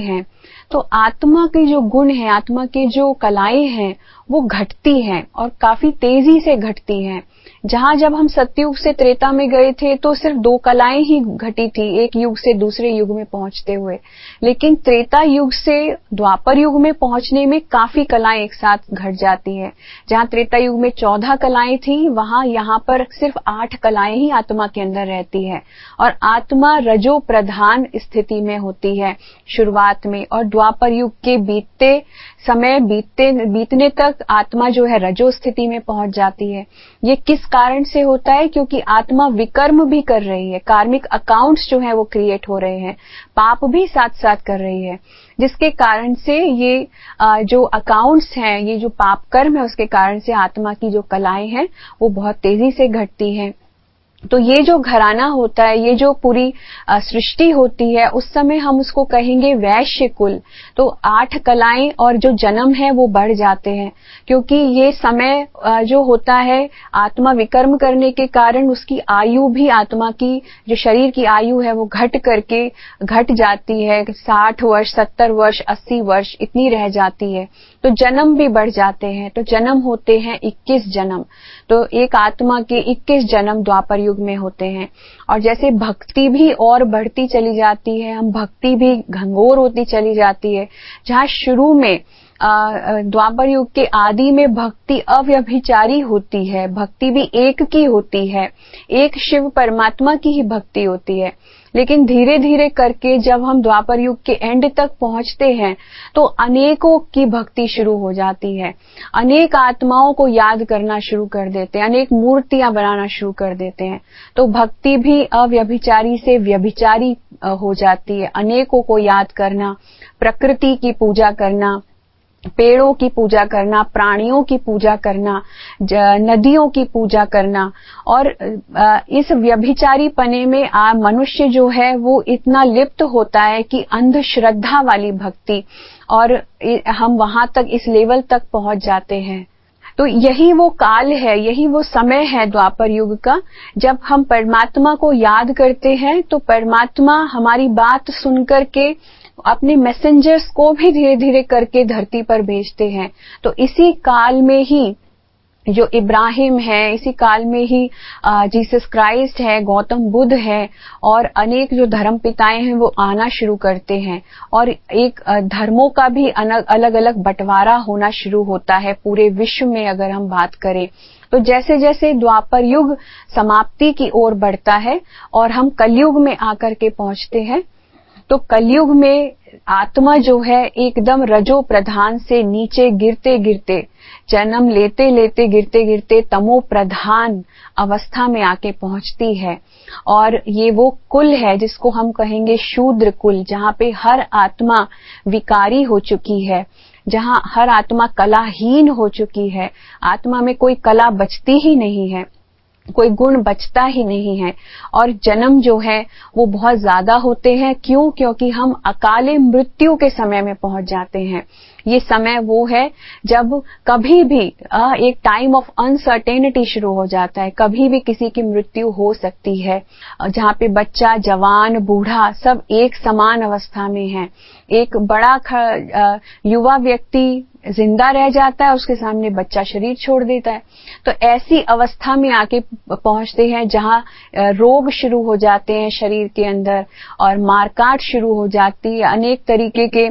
तो आत्मा के जो गुण हैं, आत्मा के जो कलाएं हैं, वो घटती हैं और काफी तेजी से घटती हैं। जहां जब हम सतयुग से त्रेता में गए थे तो सिर्फ दो कलाएं ही घटी थी, एक युग से दूसरे युग में पहुंचते हुए। लेकिन त्रेता युग से द्वापर युग में पहुंचने में काफी कलाएं एक साथ घट जाती है। जहां त्रेता युग में चौदह कलाएं थी, वहां यहाँ पर सिर्फ आठ कलाएं ही आत्मा के अंदर रहती है और आत्मा रजो प्रधान स्थिति में होती है शुरुआत में। और द्वापर युग के बीतते समय बीतते बीतने तक आत्मा जो है रजो स्थिति में पहुंच जाती है। ये किस कारण से होता है? क्योंकि आत्मा विकर्म भी कर रही है, कार्मिक अकाउंट्स जो है वो क्रिएट हो रहे हैं, पाप भी साथ साथ कर रही है, जिसके कारण से ये जो अकाउंट्स हैं, ये जो पाप कर्म है, उसके कारण से आत्मा की जो कलाएं हैं वो बहुत तेजी से घटती हैं। तो ये जो घराना होता है, ये जो पूरी सृष्टि होती है, उस समय हम उसको कहेंगे वैश्य कुल। तो आठ कलाएं और जो जन्म है वो बढ़ जाते हैं, क्योंकि ये समय जो होता है आत्मा विकर्म करने के कारण उसकी आयु भी, आत्मा की जो शरीर की आयु है वो घट करके घट जाती है, साठ वर्ष, सत्तर वर्ष, अस्सी वर्ष इतनी रह जाती है। तो जन्म भी बढ़ जाते हैं। तो जन्म होते हैं इक्कीस जन्म। तो एक आत्मा के इक्कीस जन्म द्वापर युग में होते हैं। और जैसे भक्ति भी और बढ़ती चली जाती है, हम भक्ति भी घंघोर होती चली जाती है। जहां शुरू में द्वापर युग के आदि में भक्ति अव्यभिचारी होती है, भक्ति भी एक की होती है, एक शिव परमात्मा की ही भक्ति होती है। लेकिन धीरे धीरे करके जब हम द्वापर युग के एंड तक पहुंचते हैं तो अनेकों की भक्ति शुरू हो जाती है, अनेक आत्माओं को याद करना शुरू कर देते हैं, अनेक मूर्तियां बनाना शुरू कर देते हैं। तो भक्ति भी अव्यभिचारी से व्यभिचारी हो जाती है। अनेकों को याद करना, प्रकृति की पूजा करना, पेड़ों की पूजा करना, प्राणियों की पूजा करना, नदियों की पूजा करना। और इस व्यभिचारी पने में आ मनुष्य जो है वो इतना लिप्त होता है कि अंधश्रद्धा वाली भक्ति, और हम वहां तक, इस लेवल तक पहुंच जाते हैं। तो यही वो काल है, यही वो समय है द्वापर युग का, जब हम परमात्मा को याद करते हैं तो परमात्मा हमारी बात सुन करके अपने मैसेंजर्स को भी धीरे धीरे करके धरती पर भेजते हैं। तो इसी काल में ही जो इब्राहिम है, इसी काल में ही जीसस क्राइस्ट है, गौतम बुद्ध है, और अनेक जो धर्म पिताएं हैं वो आना शुरू करते हैं। और एक धर्मों का भी अलग अलग बंटवारा होना शुरू होता है पूरे विश्व में। अगर हम बात करें तो जैसे जैसे द्वापर युग समाप्ति की ओर बढ़ता है और हम कलयुग में आकर के पहुंचते हैं, तो कलयुग में आत्मा जो है एकदम रजो प्रधान से नीचे गिरते गिरते, जन्म लेते लेते गिरते गिरते तमो प्रधान अवस्था में आके पहुंचती है। और ये वो कुल है जिसको हम कहेंगे शूद्र कुल, जहां पे हर आत्मा विकारी हो चुकी है, जहां हर आत्मा कलाहीन हो चुकी है, आत्मा में कोई कला बचती ही नहीं है, कोई गुण बचता ही नहीं है। और जन्म जो है वो बहुत ज्यादा होते हैं। क्यों? क्योंकि हम अकाले मृत्यु के समय में पहुंच जाते हैं। ये समय वो है जब कभी भी आ, एक टाइम ऑफ अनसर्टेनिटी शुरू हो जाता है, कभी भी किसी की मृत्यु हो सकती है, जहाँ पे बच्चा, जवान, बूढ़ा सब एक समान अवस्था में है। एक बड़ा युवा व्यक्ति जिंदा रह जाता है, उसके सामने बच्चा शरीर छोड़ देता है। तो ऐसी अवस्था में आके पहुंचते हैं जहां रोग शुरू हो जाते हैं शरीर के अंदर, और मारकाट शुरू हो जाती है, अनेक तरीके के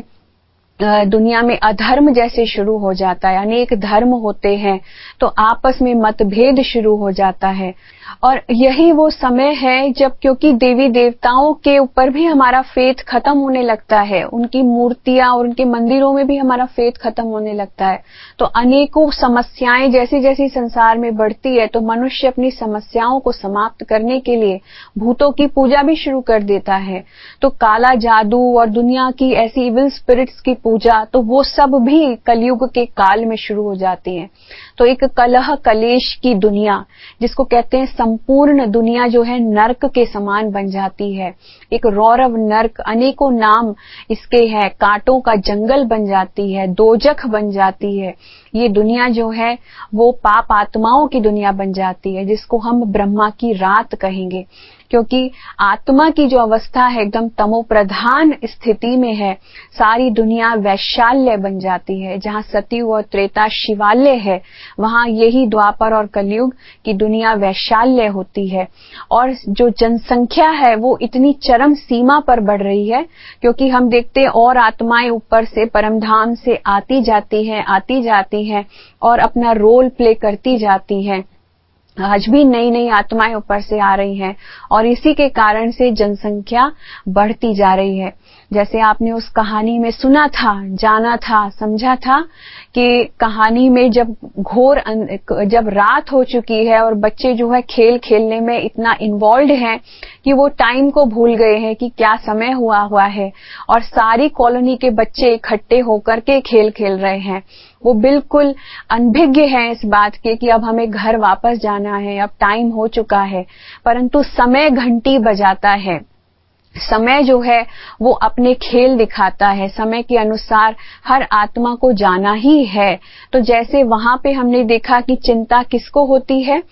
दुनिया में अधर्म जैसे शुरू हो जाता है, अनेक धर्म होते हैं, तो आपस में मतभेद शुरू हो जाता है। और यही वो समय है जब, क्योंकि देवी देवताओं के ऊपर भी हमारा फेथ खत्म होने लगता है, उनकी मूर्तियां और उनके मंदिरों में भी हमारा फेथ खत्म होने लगता है, तो अनेकों समस्याएं जैसी जैसी संसार में बढ़ती है, तो मनुष्य अपनी समस्याओं को समाप्त करने के लिए भूतों की पूजा भी शुरू कर देता है। तो काला जादू और दुनिया की ऐसी इविल स्पिरिट्स की पूजा, तो वो सब भी कलयुग के काल में शुरू हो जाती है। तो तो एक कलह कलेश की दुनिया, जिसको कहते हैं संपूर्ण दुनिया जो है नर्क के समान बन जाती है। एक रौरव नर्क, अनेकों नाम इसके हैं, कांटों का जंगल बन जाती है, दोजख बन जाती है। ये दुनिया जो है वो पाप आत्माओं की दुनिया बन जाती है, जिसको हम ब्रह्मा की रात कहेंगे, क्योंकि आत्मा की जो अवस्था है एकदम तमो प्रधान स्थिति में है। सारी दुनिया वैशाल्य बन जाती है। जहां सतयुग और त्रेता शिवालय है, वहां यही द्वापर और कलयुग की दुनिया वैशाल्य होती है। और जो जनसंख्या है वो इतनी चरम सीमा पर बढ़ रही है, क्योंकि हम देखते हैं और आत्माएं ऊपर से परमधाम से आती जाती हैं आती जाती हैं और अपना रोल प्ले करती जाती हैं। आज भी नई नई आत्माएं ऊपर से आ रही हैं और इसी के कारण से जनसंख्या बढ़ती जा रही है। जैसे आपने उस कहानी में सुना था, जाना था, समझा था कि कहानी में जब घोर जब रात हो चुकी है और बच्चे जो है खेल खेलने में इतना इन्वॉल्व हैं कि वो टाइम को भूल गए हैं कि क्या समय हुआ हुआ है, और सारी कॉलोनी के बच्चे इकट्ठे होकर के खेल खेल रहे हैं। वो बिल्कुल अनभिज्ञ हैं इस बात के कि अब हमें घर वापस जाना है, अब टाइम हो चुका है। परंतु समय घंटी बजाता है, समय जो है वो अपने खेल दिखाता है, समय के अनुसार हर आत्मा को जाना ही है। तो जैसे वहां पे हमने देखा कि चिंता किसको होती है,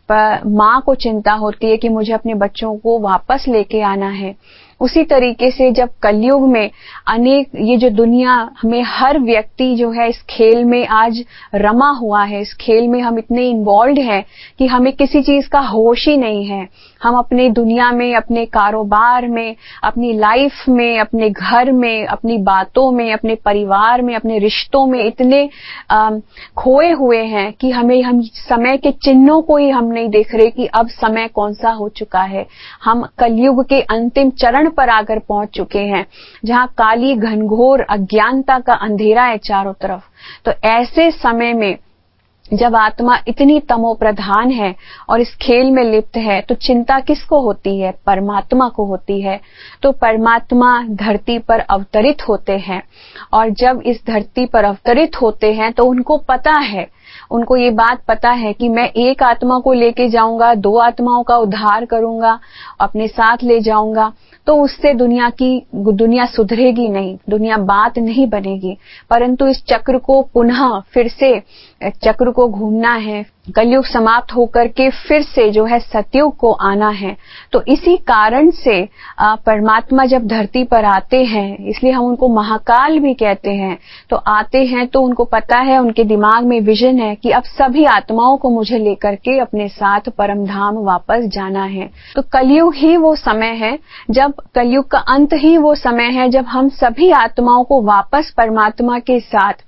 माँ को चिंता होती है कि मुझे अपने बच्चों को वापस लेके आना है। उसी तरीके से जब कलयुग में अनेक ये जो दुनिया में हर व्यक्ति जो है इस खेल में आज रमा हुआ है, इस खेल में हम इतने इन्वॉल्व हैं कि हमें किसी चीज का होश ही नहीं है। हम अपने दुनिया में, अपने कारोबार में, अपनी लाइफ में, अपने घर में, अपनी बातों में, अपने परिवार में, अपने रिश्तों में इतने आ, खोए हुए हैं कि हमें हम समय के चिन्हों को ही हम नहीं देख रहे कि अब समय कौन सा हो चुका है। हम कलयुग के अंतिम चरण पर आकर पहुंच चुके हैं, जहां काली घनघोर अज्ञानता का अंधेरा है चारों तरफ। तो ऐसे समय में जब आत्मा इतनी तमो प्रधान है और इस खेल में लिप्त है, तो चिंता किसको होती है? परमात्मा को होती है। तो परमात्मा धरती पर अवतरित होते हैं, और जब इस धरती पर अवतरित होते हैं तो उनको पता है, उनको ये बात पता है कि मैं एक आत्मा को लेके जाऊंगा, दो आत्माओं का उद्धार करूंगा, अपने साथ ले जाऊंगा, तो उससे दुनिया की दुनिया सुधरेगी नहीं, दुनिया बात नहीं बनेगी। परंतु इस चक्र को पुनः फिर से चक्र को घूमना है, कलयुग समाप्त होकर के फिर से जो है सतयुग को आना है। तो इसी कारण से परमात्मा जब धरती पर आते हैं, इसलिए हम उनको महाकाल भी कहते हैं। तो आते हैं तो उनको पता है, उनके दिमाग में विजन है कि अब सभी आत्माओं को मुझे लेकर के अपने साथ परमधाम वापस जाना है। तो कलयुग ही वो समय है, जब कलयुग का अंत ही वो समय है जब हम सभी आत्माओं को वापस परमात्मा के साथ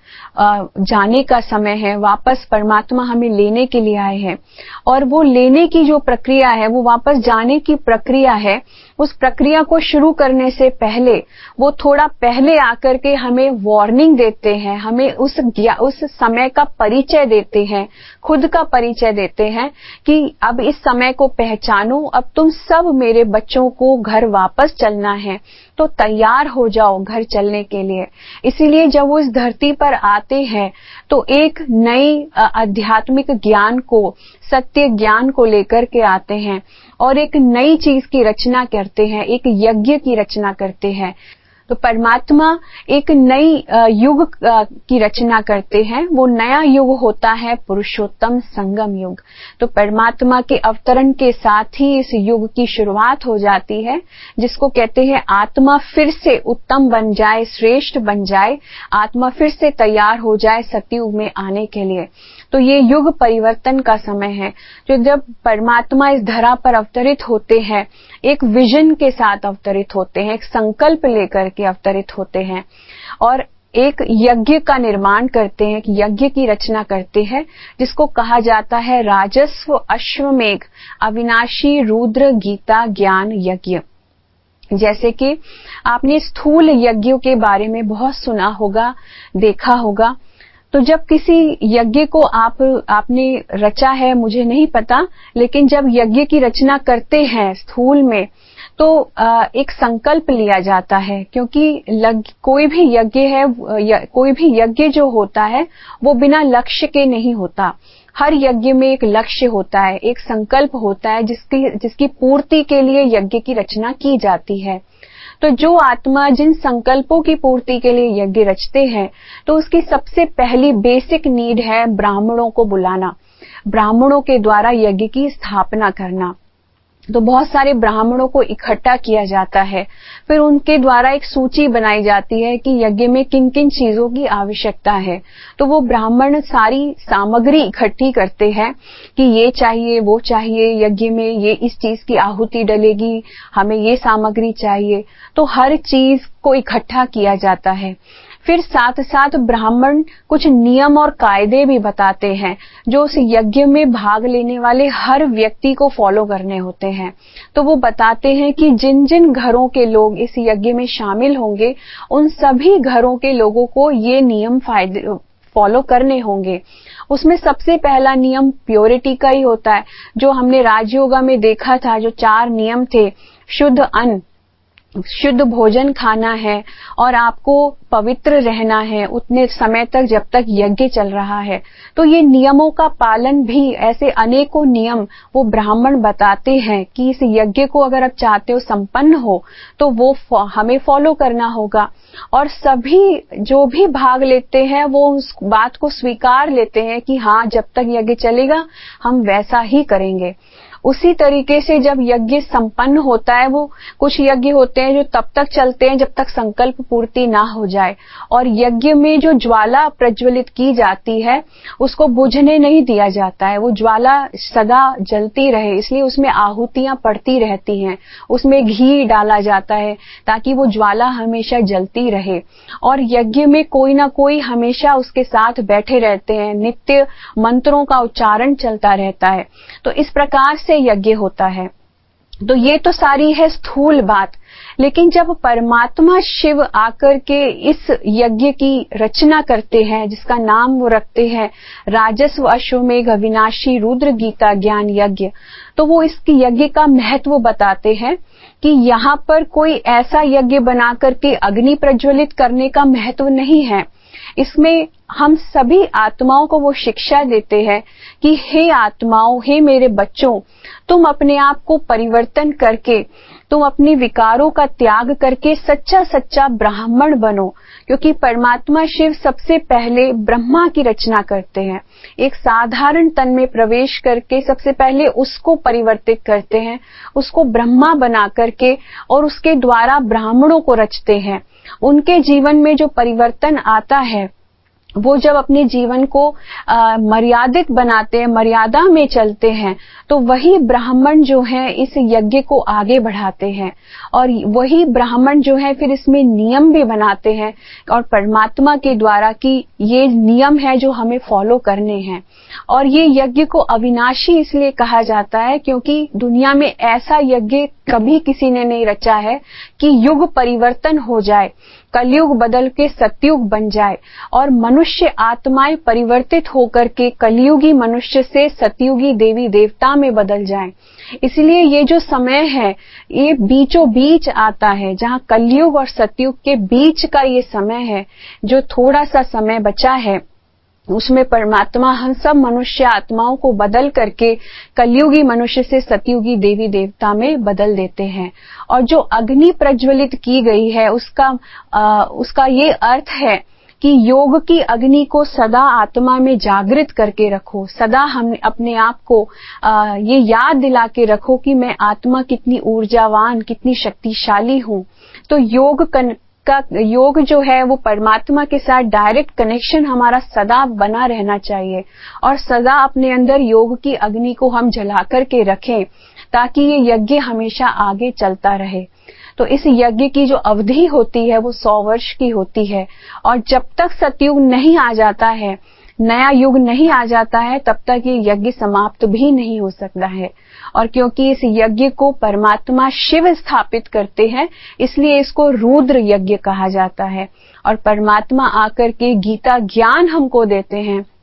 जाने का समय है। वापस परमात्मा हमें लेने के लिए आए हैं, और वो लेने की जो प्रक्रिया है, वो वापस जाने की प्रक्रिया है। उस प्रक्रिया को शुरू करने से पहले वो थोड़ा पहले आकर के हमें वार्निंग देते हैं, हमें उस उस समय का परिचय देते हैं, खुद का परिचय देते हैं कि अब इस समय को पहचानो, अब तुम सब मेरे बच्चों को घर वापस चलना है, तो तैयार हो जाओ घर चलने के लिए। इसीलिए जब वो इस धरती पर आते हैं तो एक नई आध्यात्मिक ज्ञान को, सत्य ज्ञान को लेकर के आते हैं और एक नई चीज की रचना करते हैं, एक यज्ञ की रचना करते हैं। तो परमात्मा एक नई युग की रचना करते हैं। वो नया युग होता है पुरुषोत्तम संगम युग। तो परमात्मा के अवतरण के साथ ही इस युग की शुरुआत हो जाती है, जिसको कहते हैं आत्मा फिर से उत्तम बन जाए, श्रेष्ठ बन जाए, आत्मा फिर से तैयार हो जाए सतयुग में आने के लिए। तो ये युग परिवर्तन का समय है, जो जब परमात्मा इस धरा पर अवतरित होते हैं, एक विजन के साथ अवतरित होते हैं, एक संकल्प लेकर के अवतरित होते हैं और एक यज्ञ का निर्माण करते हैं, एक यज्ञ की रचना करते हैं, जिसको कहा जाता है राजस्व अश्वमेघ अविनाशी रुद्र गीता ज्ञान यज्ञ। जैसे कि आपने स्थूल यज्ञों के बारे में बहुत सुना होगा, देखा होगा। तो जब किसी यज्ञ को आप आपने रचा है, मुझे नहीं पता, लेकिन जब यज्ञ की रचना करते हैं स्थूल में, तो एक संकल्प लिया जाता है, क्योंकि लग, कोई भी यज्ञ है, कोई भी यज्ञ जो होता है वो बिना लक्ष्य के नहीं होता। हर यज्ञ में एक लक्ष्य होता है, एक संकल्प होता है जिसकी जिसकी पूर्ति के लिए यज्ञ की रचना की जाती है। तो जो आत्मा जिन संकल्पों की पूर्ति के लिए यज्ञ रचते हैं, तो उसकी सबसे पहली बेसिक नीड है ब्राह्मणों को बुलाना, ब्राह्मणों के द्वारा यज्ञ की स्थापना करना। तो बहुत सारे ब्राह्मणों को इकट्ठा किया जाता है, फिर उनके द्वारा एक सूची बनाई जाती है कि यज्ञ में किन किन चीजों की आवश्यकता है। तो वो ब्राह्मण सारी सामग्री इकट्ठी करते हैं कि ये चाहिए, वो चाहिए, यज्ञ में ये इस चीज की आहुति डलेगी, हमें ये सामग्री चाहिए। तो हर चीज को इकट्ठा किया जाता है। फिर साथ साथ ब्राह्मण कुछ नियम और कायदे भी बताते हैं जो उस यज्ञ में भाग लेने वाले हर व्यक्ति को फॉलो करने होते हैं। तो वो बताते हैं कि जिन जिन घरों के लोग इस यज्ञ में शामिल होंगे, उन सभी घरों के लोगों को ये नियम फायदे फॉलो करने होंगे। उसमें सबसे पहला नियम प्योरिटी का ही होता है, जो हमने राजयोगा में देखा था। जो चार नियम थे, शुद्ध अन्न, शुद्ध भोजन खाना है, और आपको पवित्र रहना है उतने समय तक जब तक यज्ञ चल रहा है। तो ये नियमों का पालन भी, ऐसे अनेकों नियम वो ब्राह्मण बताते हैं कि इस यज्ञ को अगर आप चाहते हो संपन्न हो तो वो हमें फॉलो करना होगा। और सभी जो भी भाग लेते हैं वो उस बात को स्वीकार लेते हैं कि हाँ, जब तक यज्ञ चलेगा हम वैसा ही करेंगे। उसी तरीके से जब यज्ञ संपन्न होता है, वो कुछ यज्ञ होते हैं जो तब तक चलते हैं जब तक संकल्प पूर्ति ना हो जाए, और यज्ञ में जो ज्वाला प्रज्वलित की जाती है उसको बुझने नहीं दिया जाता है। वो ज्वाला सदा जलती रहे, इसलिए उसमें आहुतियां पड़ती रहती हैं, उसमें घी डाला जाता है ताकि वो ज्वाला हमेशा जलती रहे। और यज्ञ में कोई ना कोई हमेशा उसके साथ बैठे रहते हैं, नित्य मंत्रों का उच्चारण चलता रहता है। तो इस प्रकार से यज्ञ होता है। तो ये तो सारी है स्थूल बात। लेकिन जब परमात्मा शिव आकर के इस यज्ञ की रचना करते हैं, जिसका नाम वो रखते हैं राजस्व अश्वमेघ अविनाशी रुद्र गीता ज्ञान यज्ञ, तो वो इसकी यज्ञ का महत्व बताते हैं कि यहाँ पर कोई ऐसा यज्ञ बना करके अग्नि प्रज्वलित करने का महत्व नहीं है। इसमें हम सभी आत्माओं को वो शिक्षा देते हैं कि हे आत्माओं, हे मेरे बच्चों, तुम अपने आप को परिवर्तन करके, तुम अपने विकारों का त्याग करके सच्चा सच्चा ब्राह्मण बनो। क्योंकि परमात्मा शिव सबसे पहले ब्रह्मा की रचना करते हैं, एक साधारण तन में प्रवेश करके सबसे पहले उसको परिवर्तित करते हैं, उसको ब्रह्मा बना करके, और उसके द्वारा ब्राह्मणों को रचते हैं। उनके जीवन में जो परिवर्तन आता है, वो जब अपने जीवन को आ, मर्यादित बनाते हैं, मर्यादा में चलते हैं, तो वही ब्राह्मण जो है इस यज्ञ को आगे बढ़ाते हैं। और वही ब्राह्मण जो है फिर इसमें नियम भी बनाते हैं, और परमात्मा के द्वारा कि ये नियम है जो हमें फॉलो करने हैं। और ये यज्ञ को अविनाशी इसलिए कहा जाता है क्योंकि दुनिया में ऐसा यज्ञ कभी किसी ने नहीं रचा है कि युग परिवर्तन हो जाए, कलयुग बदल के सतयुग बन जाए, और मनुष्य आत्माएं परिवर्तित होकर के कलयुगी मनुष्य से सतयुगी देवी देवता में बदल जाएं। इसलिए ये जो समय है ये बीचों बीच आता है, जहाँ कलयुग और सतयुग के बीच का ये समय है, जो थोड़ा सा समय बचा है, उसमें परमात्मा हम सब मनुष्य आत्माओं को बदल करके कलयुगी मनुष्य से सतयुगी देवी देवता में बदल देते हैं। और जो अग्नि प्रज्वलित की गई है उसका आ, उसका ये अर्थ है कि योग की अग्नि को सदा आत्मा में जागृत करके रखो। सदा हम अपने आप को आ, ये याद दिला के रखो कि मैं आत्मा कितनी ऊर्जावान, कितनी शक्तिशाली हूँ। तो योग कन, का योग जो है वो परमात्मा के साथ डायरेक्ट कनेक्शन हमारा सदा बना रहना चाहिए, और सदा अपने अंदर योग की अग्नि को हम जला करके रखें ताकि ये यज्ञ हमेशा आगे चलता रहे। तो इस यज्ञ की जो अवधि होती है वो सौ वर्ष की होती है, और जब तक सतयुग नहीं आ जाता है, नया युग नहीं आ जाता है, तब तक ये यज्ञ समाप्त भी नहीं हो सकता है। और क्योंकि इस यज्ञ को परमात्मा शिव स्थापित करते हैं, इसलिए इसको रुद्र यज्ञ कहा जाता है। और परमात्मा आकर के गीता ज्ञान हमको देते हैं,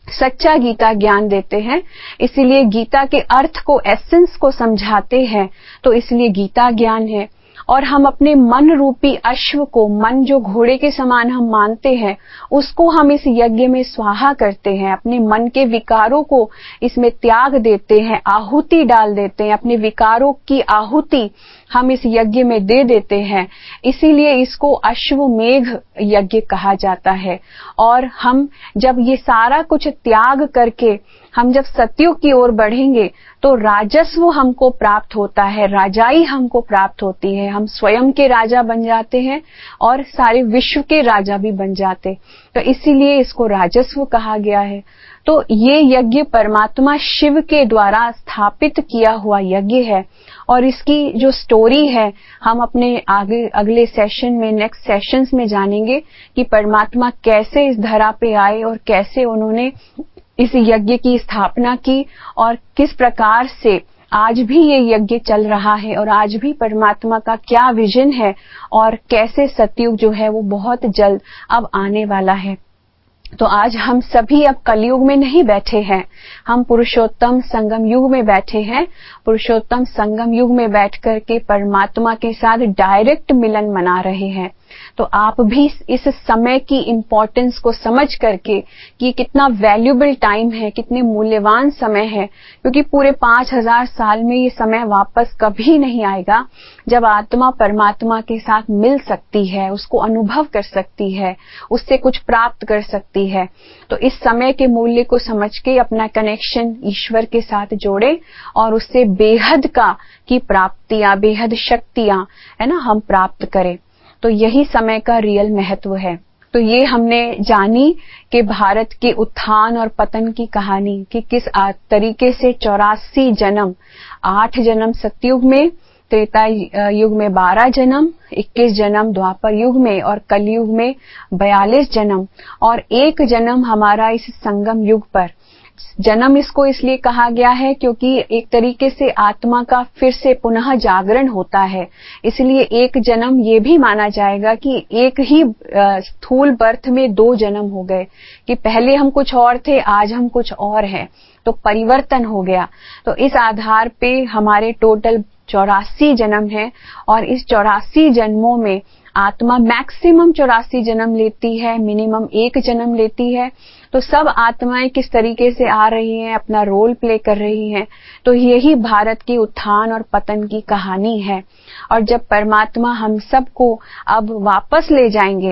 सच्चा गीता ज्ञान देते हैं, इसीलिए गीता के अर्थ को, एसेंस को समझाते हैं, तो इसलिए गीता ज्ञान है। और हम अपने मन रूपी अश्व को, मन जो घोड़े के समान हम मानते हैं, उसको हम इस यज्ञ में स्वाहा करते हैं, अपने मन के विकारों को इसमें त्याग देते हैं, आहुति डाल देते हैं, अपने विकारों की आहुति हम इस यज्ञ में दे देते हैं। इसीलिए इसको अश्वमेघ यज्ञ कहा जाता है। और हम जब ये सारा कुछ त्याग करके हम जब सतयुग की ओर बढ़ेंगे तो राजस्व हमको प्राप्त होता है, राजाई हमको प्राप्त होती है, हम स्वयं के राजा बन जाते हैं और सारे विश्व के राजा भी बन जाते, तो इसीलिए इसको राजस्व कहा गया है। तो ये यज्ञ परमात्मा शिव के द्वारा स्थापित किया हुआ यज्ञ है। और इसकी जो स्टोरी है हम अपने आगे अगले सेशन में, नेक्स्ट सेशंस में जानेंगे कि परमात्मा कैसे इस धरा पे आए और कैसे उन्होंने इस यज्ञ की स्थापना की और किस प्रकार से आज भी ये यज्ञ चल रहा है और आज भी परमात्मा का क्या विजन है और कैसे सतयुग जो है वो बहुत जल्द अब आने वाला है। तो आज हम सभी अब कलयुग में नहीं बैठे हैं, हम पुरुषोत्तम संगम युग में बैठे हैं। पुरुषोत्तम संगम युग में बैठ करके परमात्मा के साथ डायरेक्ट मिलन मना रहे हैं। तो आप भी इस समय की इम्पोर्टेंस को समझ करके कि कितना वैल्यूएबल टाइम है, कितने मूल्यवान समय है, क्योंकि पूरे पांच हजार साल में ये समय वापस कभी नहीं आएगा जब आत्मा परमात्मा के साथ मिल सकती है, उसको अनुभव कर सकती है, उससे कुछ प्राप्त कर सकती है। तो इस समय के मूल्य को समझ के अपना कनेक्शन ईश्वर के साथ जोड़े और उससे बेहद का की प्राप्तियां, बेहद शक्तियां है ना हम प्राप्त करें। तो यही समय का रियल महत्व है। तो ये हमने जानी कि भारत के उत्थान और पतन की कहानी कि किस तरीके से चौरासी जन्म, आठ जन्म सतयुग में, त्रेता युग में बारह जन्म, इक्कीस जन्म द्वापर युग में और कलयुग में बयालीस जन्म और एक जन्म हमारा इस संगम युग पर। जन्म इसको इसलिए कहा गया है क्योंकि एक तरीके से आत्मा का फिर से पुनः जागरण होता है, इसलिए एक जन्म ये भी माना जाएगा कि एक ही स्थूल बर्थ में दो जन्म हो गए, कि पहले हम कुछ और थे, आज हम कुछ और हैं, तो परिवर्तन हो गया। तो इस आधार पे हमारे टोटल चौरासी जन्म है और इस चौरासी जन्मों में आत्मा मैक्सिमम चौरासी जन्म लेती है, मिनिमम एक जन्म लेती है। तो सब आत्माएं किस तरीके से आ रही हैं, अपना रोल प्ले कर रही हैं। तो यही भारत की उत्थान और पतन की कहानी है। और जब परमात्मा हम सबको अब वापस ले जाएंगे,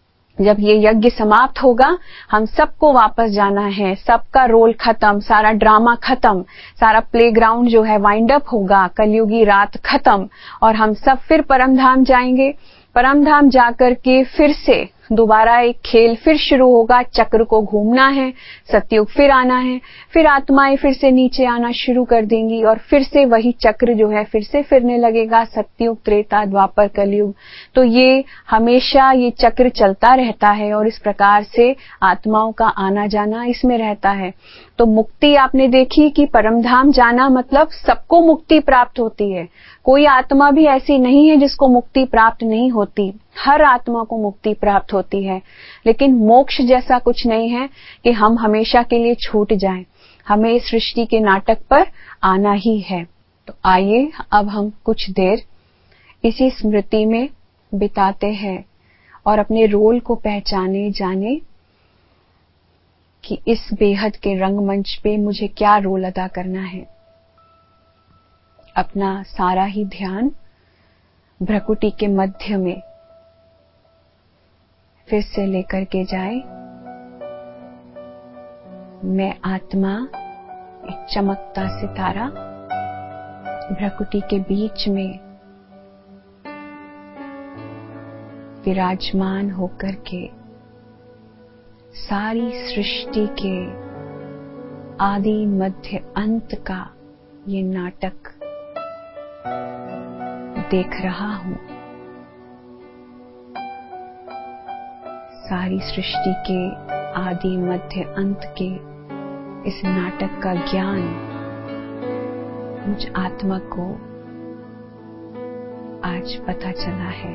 जब ये यज्ञ समाप्त होगा, हम सबको वापस जाना है, सबका रोल खत्म, सारा ड्रामा खत्म, सारा प्लेग्राउंड जो है वाइंड अप होगा, कलयुगी रात खत्म और हम सब फिर परम धाम जाएंगे। परम धाम जाकर के फिर से दोबारा एक खेल फिर शुरू होगा, चक्र को घूमना है, सतयुग फिर आना है, फिर आत्माएं फिर से नीचे आना शुरू कर देंगी और फिर से वही चक्र जो है फिर से फिरने लगेगा, सतयुग, त्रेता, द्वापर, कलयुग। तो ये हमेशा ये चक्र चलता रहता है और इस प्रकार से आत्माओं का आना जाना इसमें रहता है। तो मुक्ति आपने देखी कि परमधाम जाना मतलब सबको मुक्ति प्राप्त होती है, कोई आत्मा भी ऐसी नहीं है जिसको मुक्ति प्राप्त नहीं होती, हर आत्मा को मुक्ति प्राप्त होती है। लेकिन मोक्ष जैसा कुछ नहीं है कि हम हमेशा के लिए छूट जाएं, हमें इस सृष्टि के नाटक पर आना ही है। तो आइए अब हम कुछ देर इसी स्मृति में बिताते हैं और अपने रोल को पहचाने जाने कि इस बेहद के रंगमंच पे मुझे क्या रोल अदा करना है। अपना सारा ही ध्यान भ्रकुटी के मध्य में फिर से लेकर के जाए। मैं आत्मा एक चमकता सितारा भ्रकुटी के बीच में विराजमान होकर के सारी सृष्टि के आदि मध्य अंत का ये नाटक देख रहा हूं। सारी सृष्टि के आदि मध्य अंत के इस नाटक का ज्ञान मुझ आत्मा को आज पता चला है।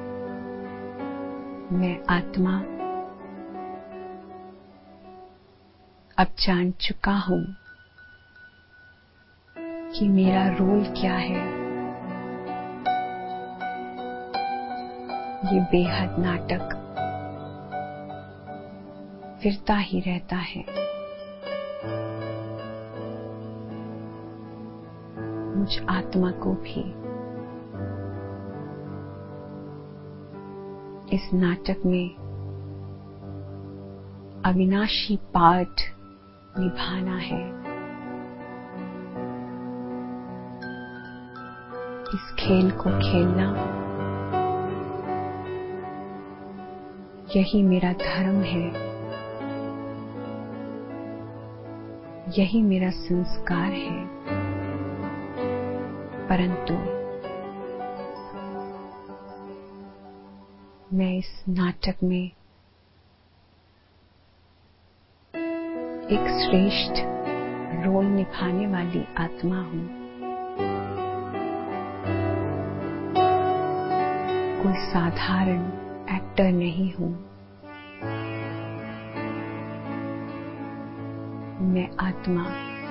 मैं आत्मा अब जान चुका हूं कि मेरा रोल क्या है। ये बेहद नाटक फिरता ही रहता है। मुझ आत्मा को भी इस नाटक में अविनाशी पार्ट निभाना है। इस खेल को खेलना यही मेरा धर्म है, यही मेरा संस्कार है। परंतु मैं इस नाटक में एक श्रेष्ठ रोल निभाने वाली आत्मा हूं। कोई साधारण एक्टर नहीं हूं। मैं आत्मा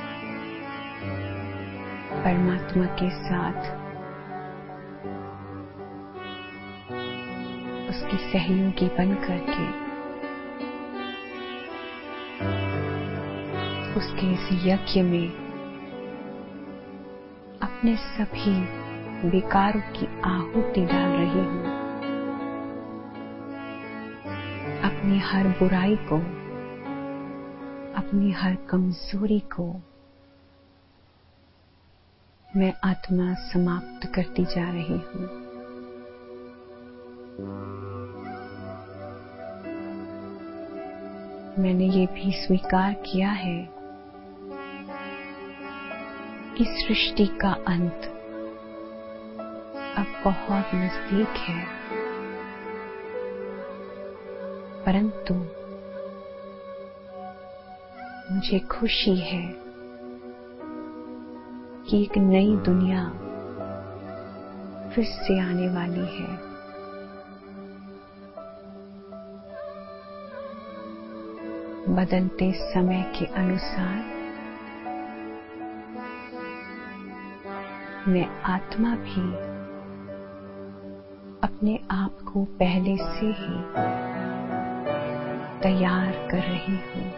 परमात्मा के साथ उसकी सहयोगी बन करके उसके इस यज्ञ में अपने सभी विकारों की आहुति डाल रही हूं। अपनी हर बुराई को, अपनी हर कमजोरी को मैं आत्मा समाप्त करती जा रही हूं। मैंने ये भी स्वीकार किया है कि सृष्टि का अंत अब बहुत नजदीक है। परंतु मुझे खुशी है कि एक नई दुनिया फिर से आने वाली है। बदलते समय के अनुसार मैं आत्मा भी अपने आप को पहले से ही तैयार कर रही हूं।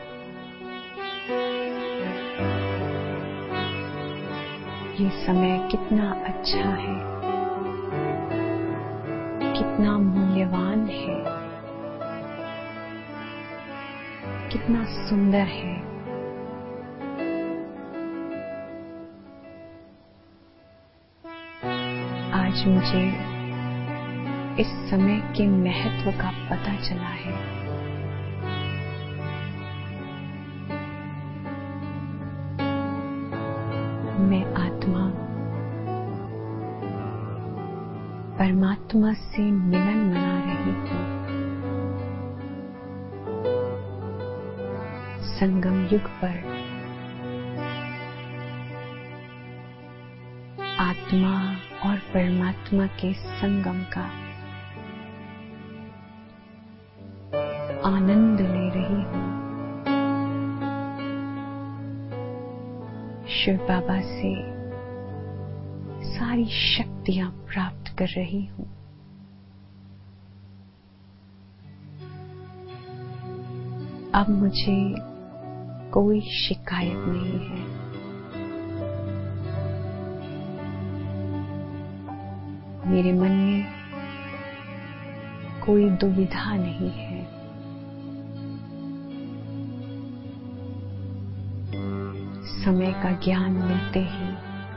ये समय कितना अच्छा है, कितना मूल्यवान है, कितना सुंदर है। आज मुझे इस समय के महत्व का पता चला है। मैं आत्मा परमात्मा से मिलन मना रही हूं। संगम युग पर आत्मा और परमात्मा के संगम का आनंद ले रही हूं। शिव बाबा से सारी शक्तियां प्राप्त कर रही हूं। अब मुझे कोई शिकायत नहीं है। मेरे मन में कोई दुविधा नहीं है। समय का ज्ञान मिलते ही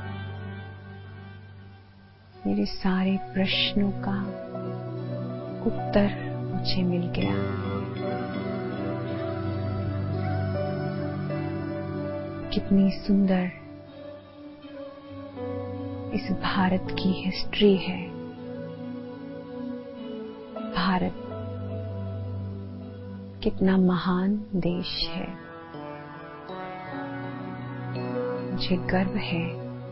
मेरे सारे प्रश्नों का उत्तर मुझे मिल गया। कितनी सुंदर इस भारत की हिस्ट्री है। भारत कितना महान देश है। मुझे गर्व है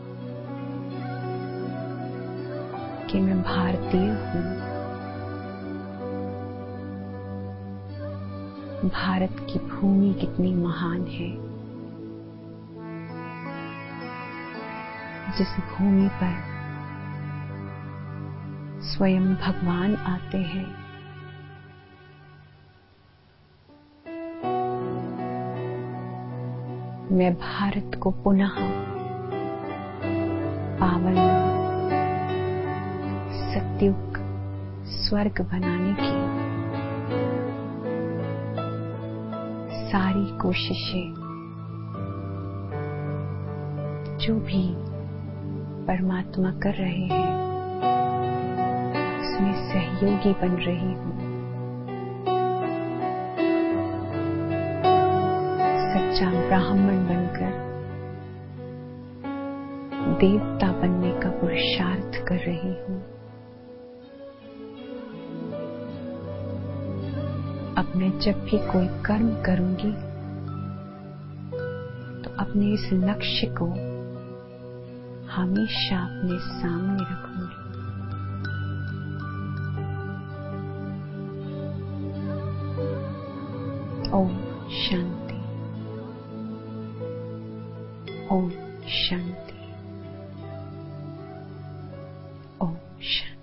कि मैं भारतीय हूं। भारत की भूमि कितनी महान है, जिस भूमि पर स्वयं भगवान आते हैं। मैं भारत को पुनः पावन सत्युग स्वर्ग बनाने की सारी कोशिशें, जो भी परमात्मा कर रहे हैं, उसमें सहयोगी बन रही हूँ। सच्चा ब्राह्मण बनकर देवता बनने का पुरुषार्थ कर रही हूँ। अब मैं जब भी कोई कर्म करूंगी तो अपने इस लक्ष्य को हमेशा अपने सामने रखूंगी। ओम शांति, ओम शांति, ओम शांति।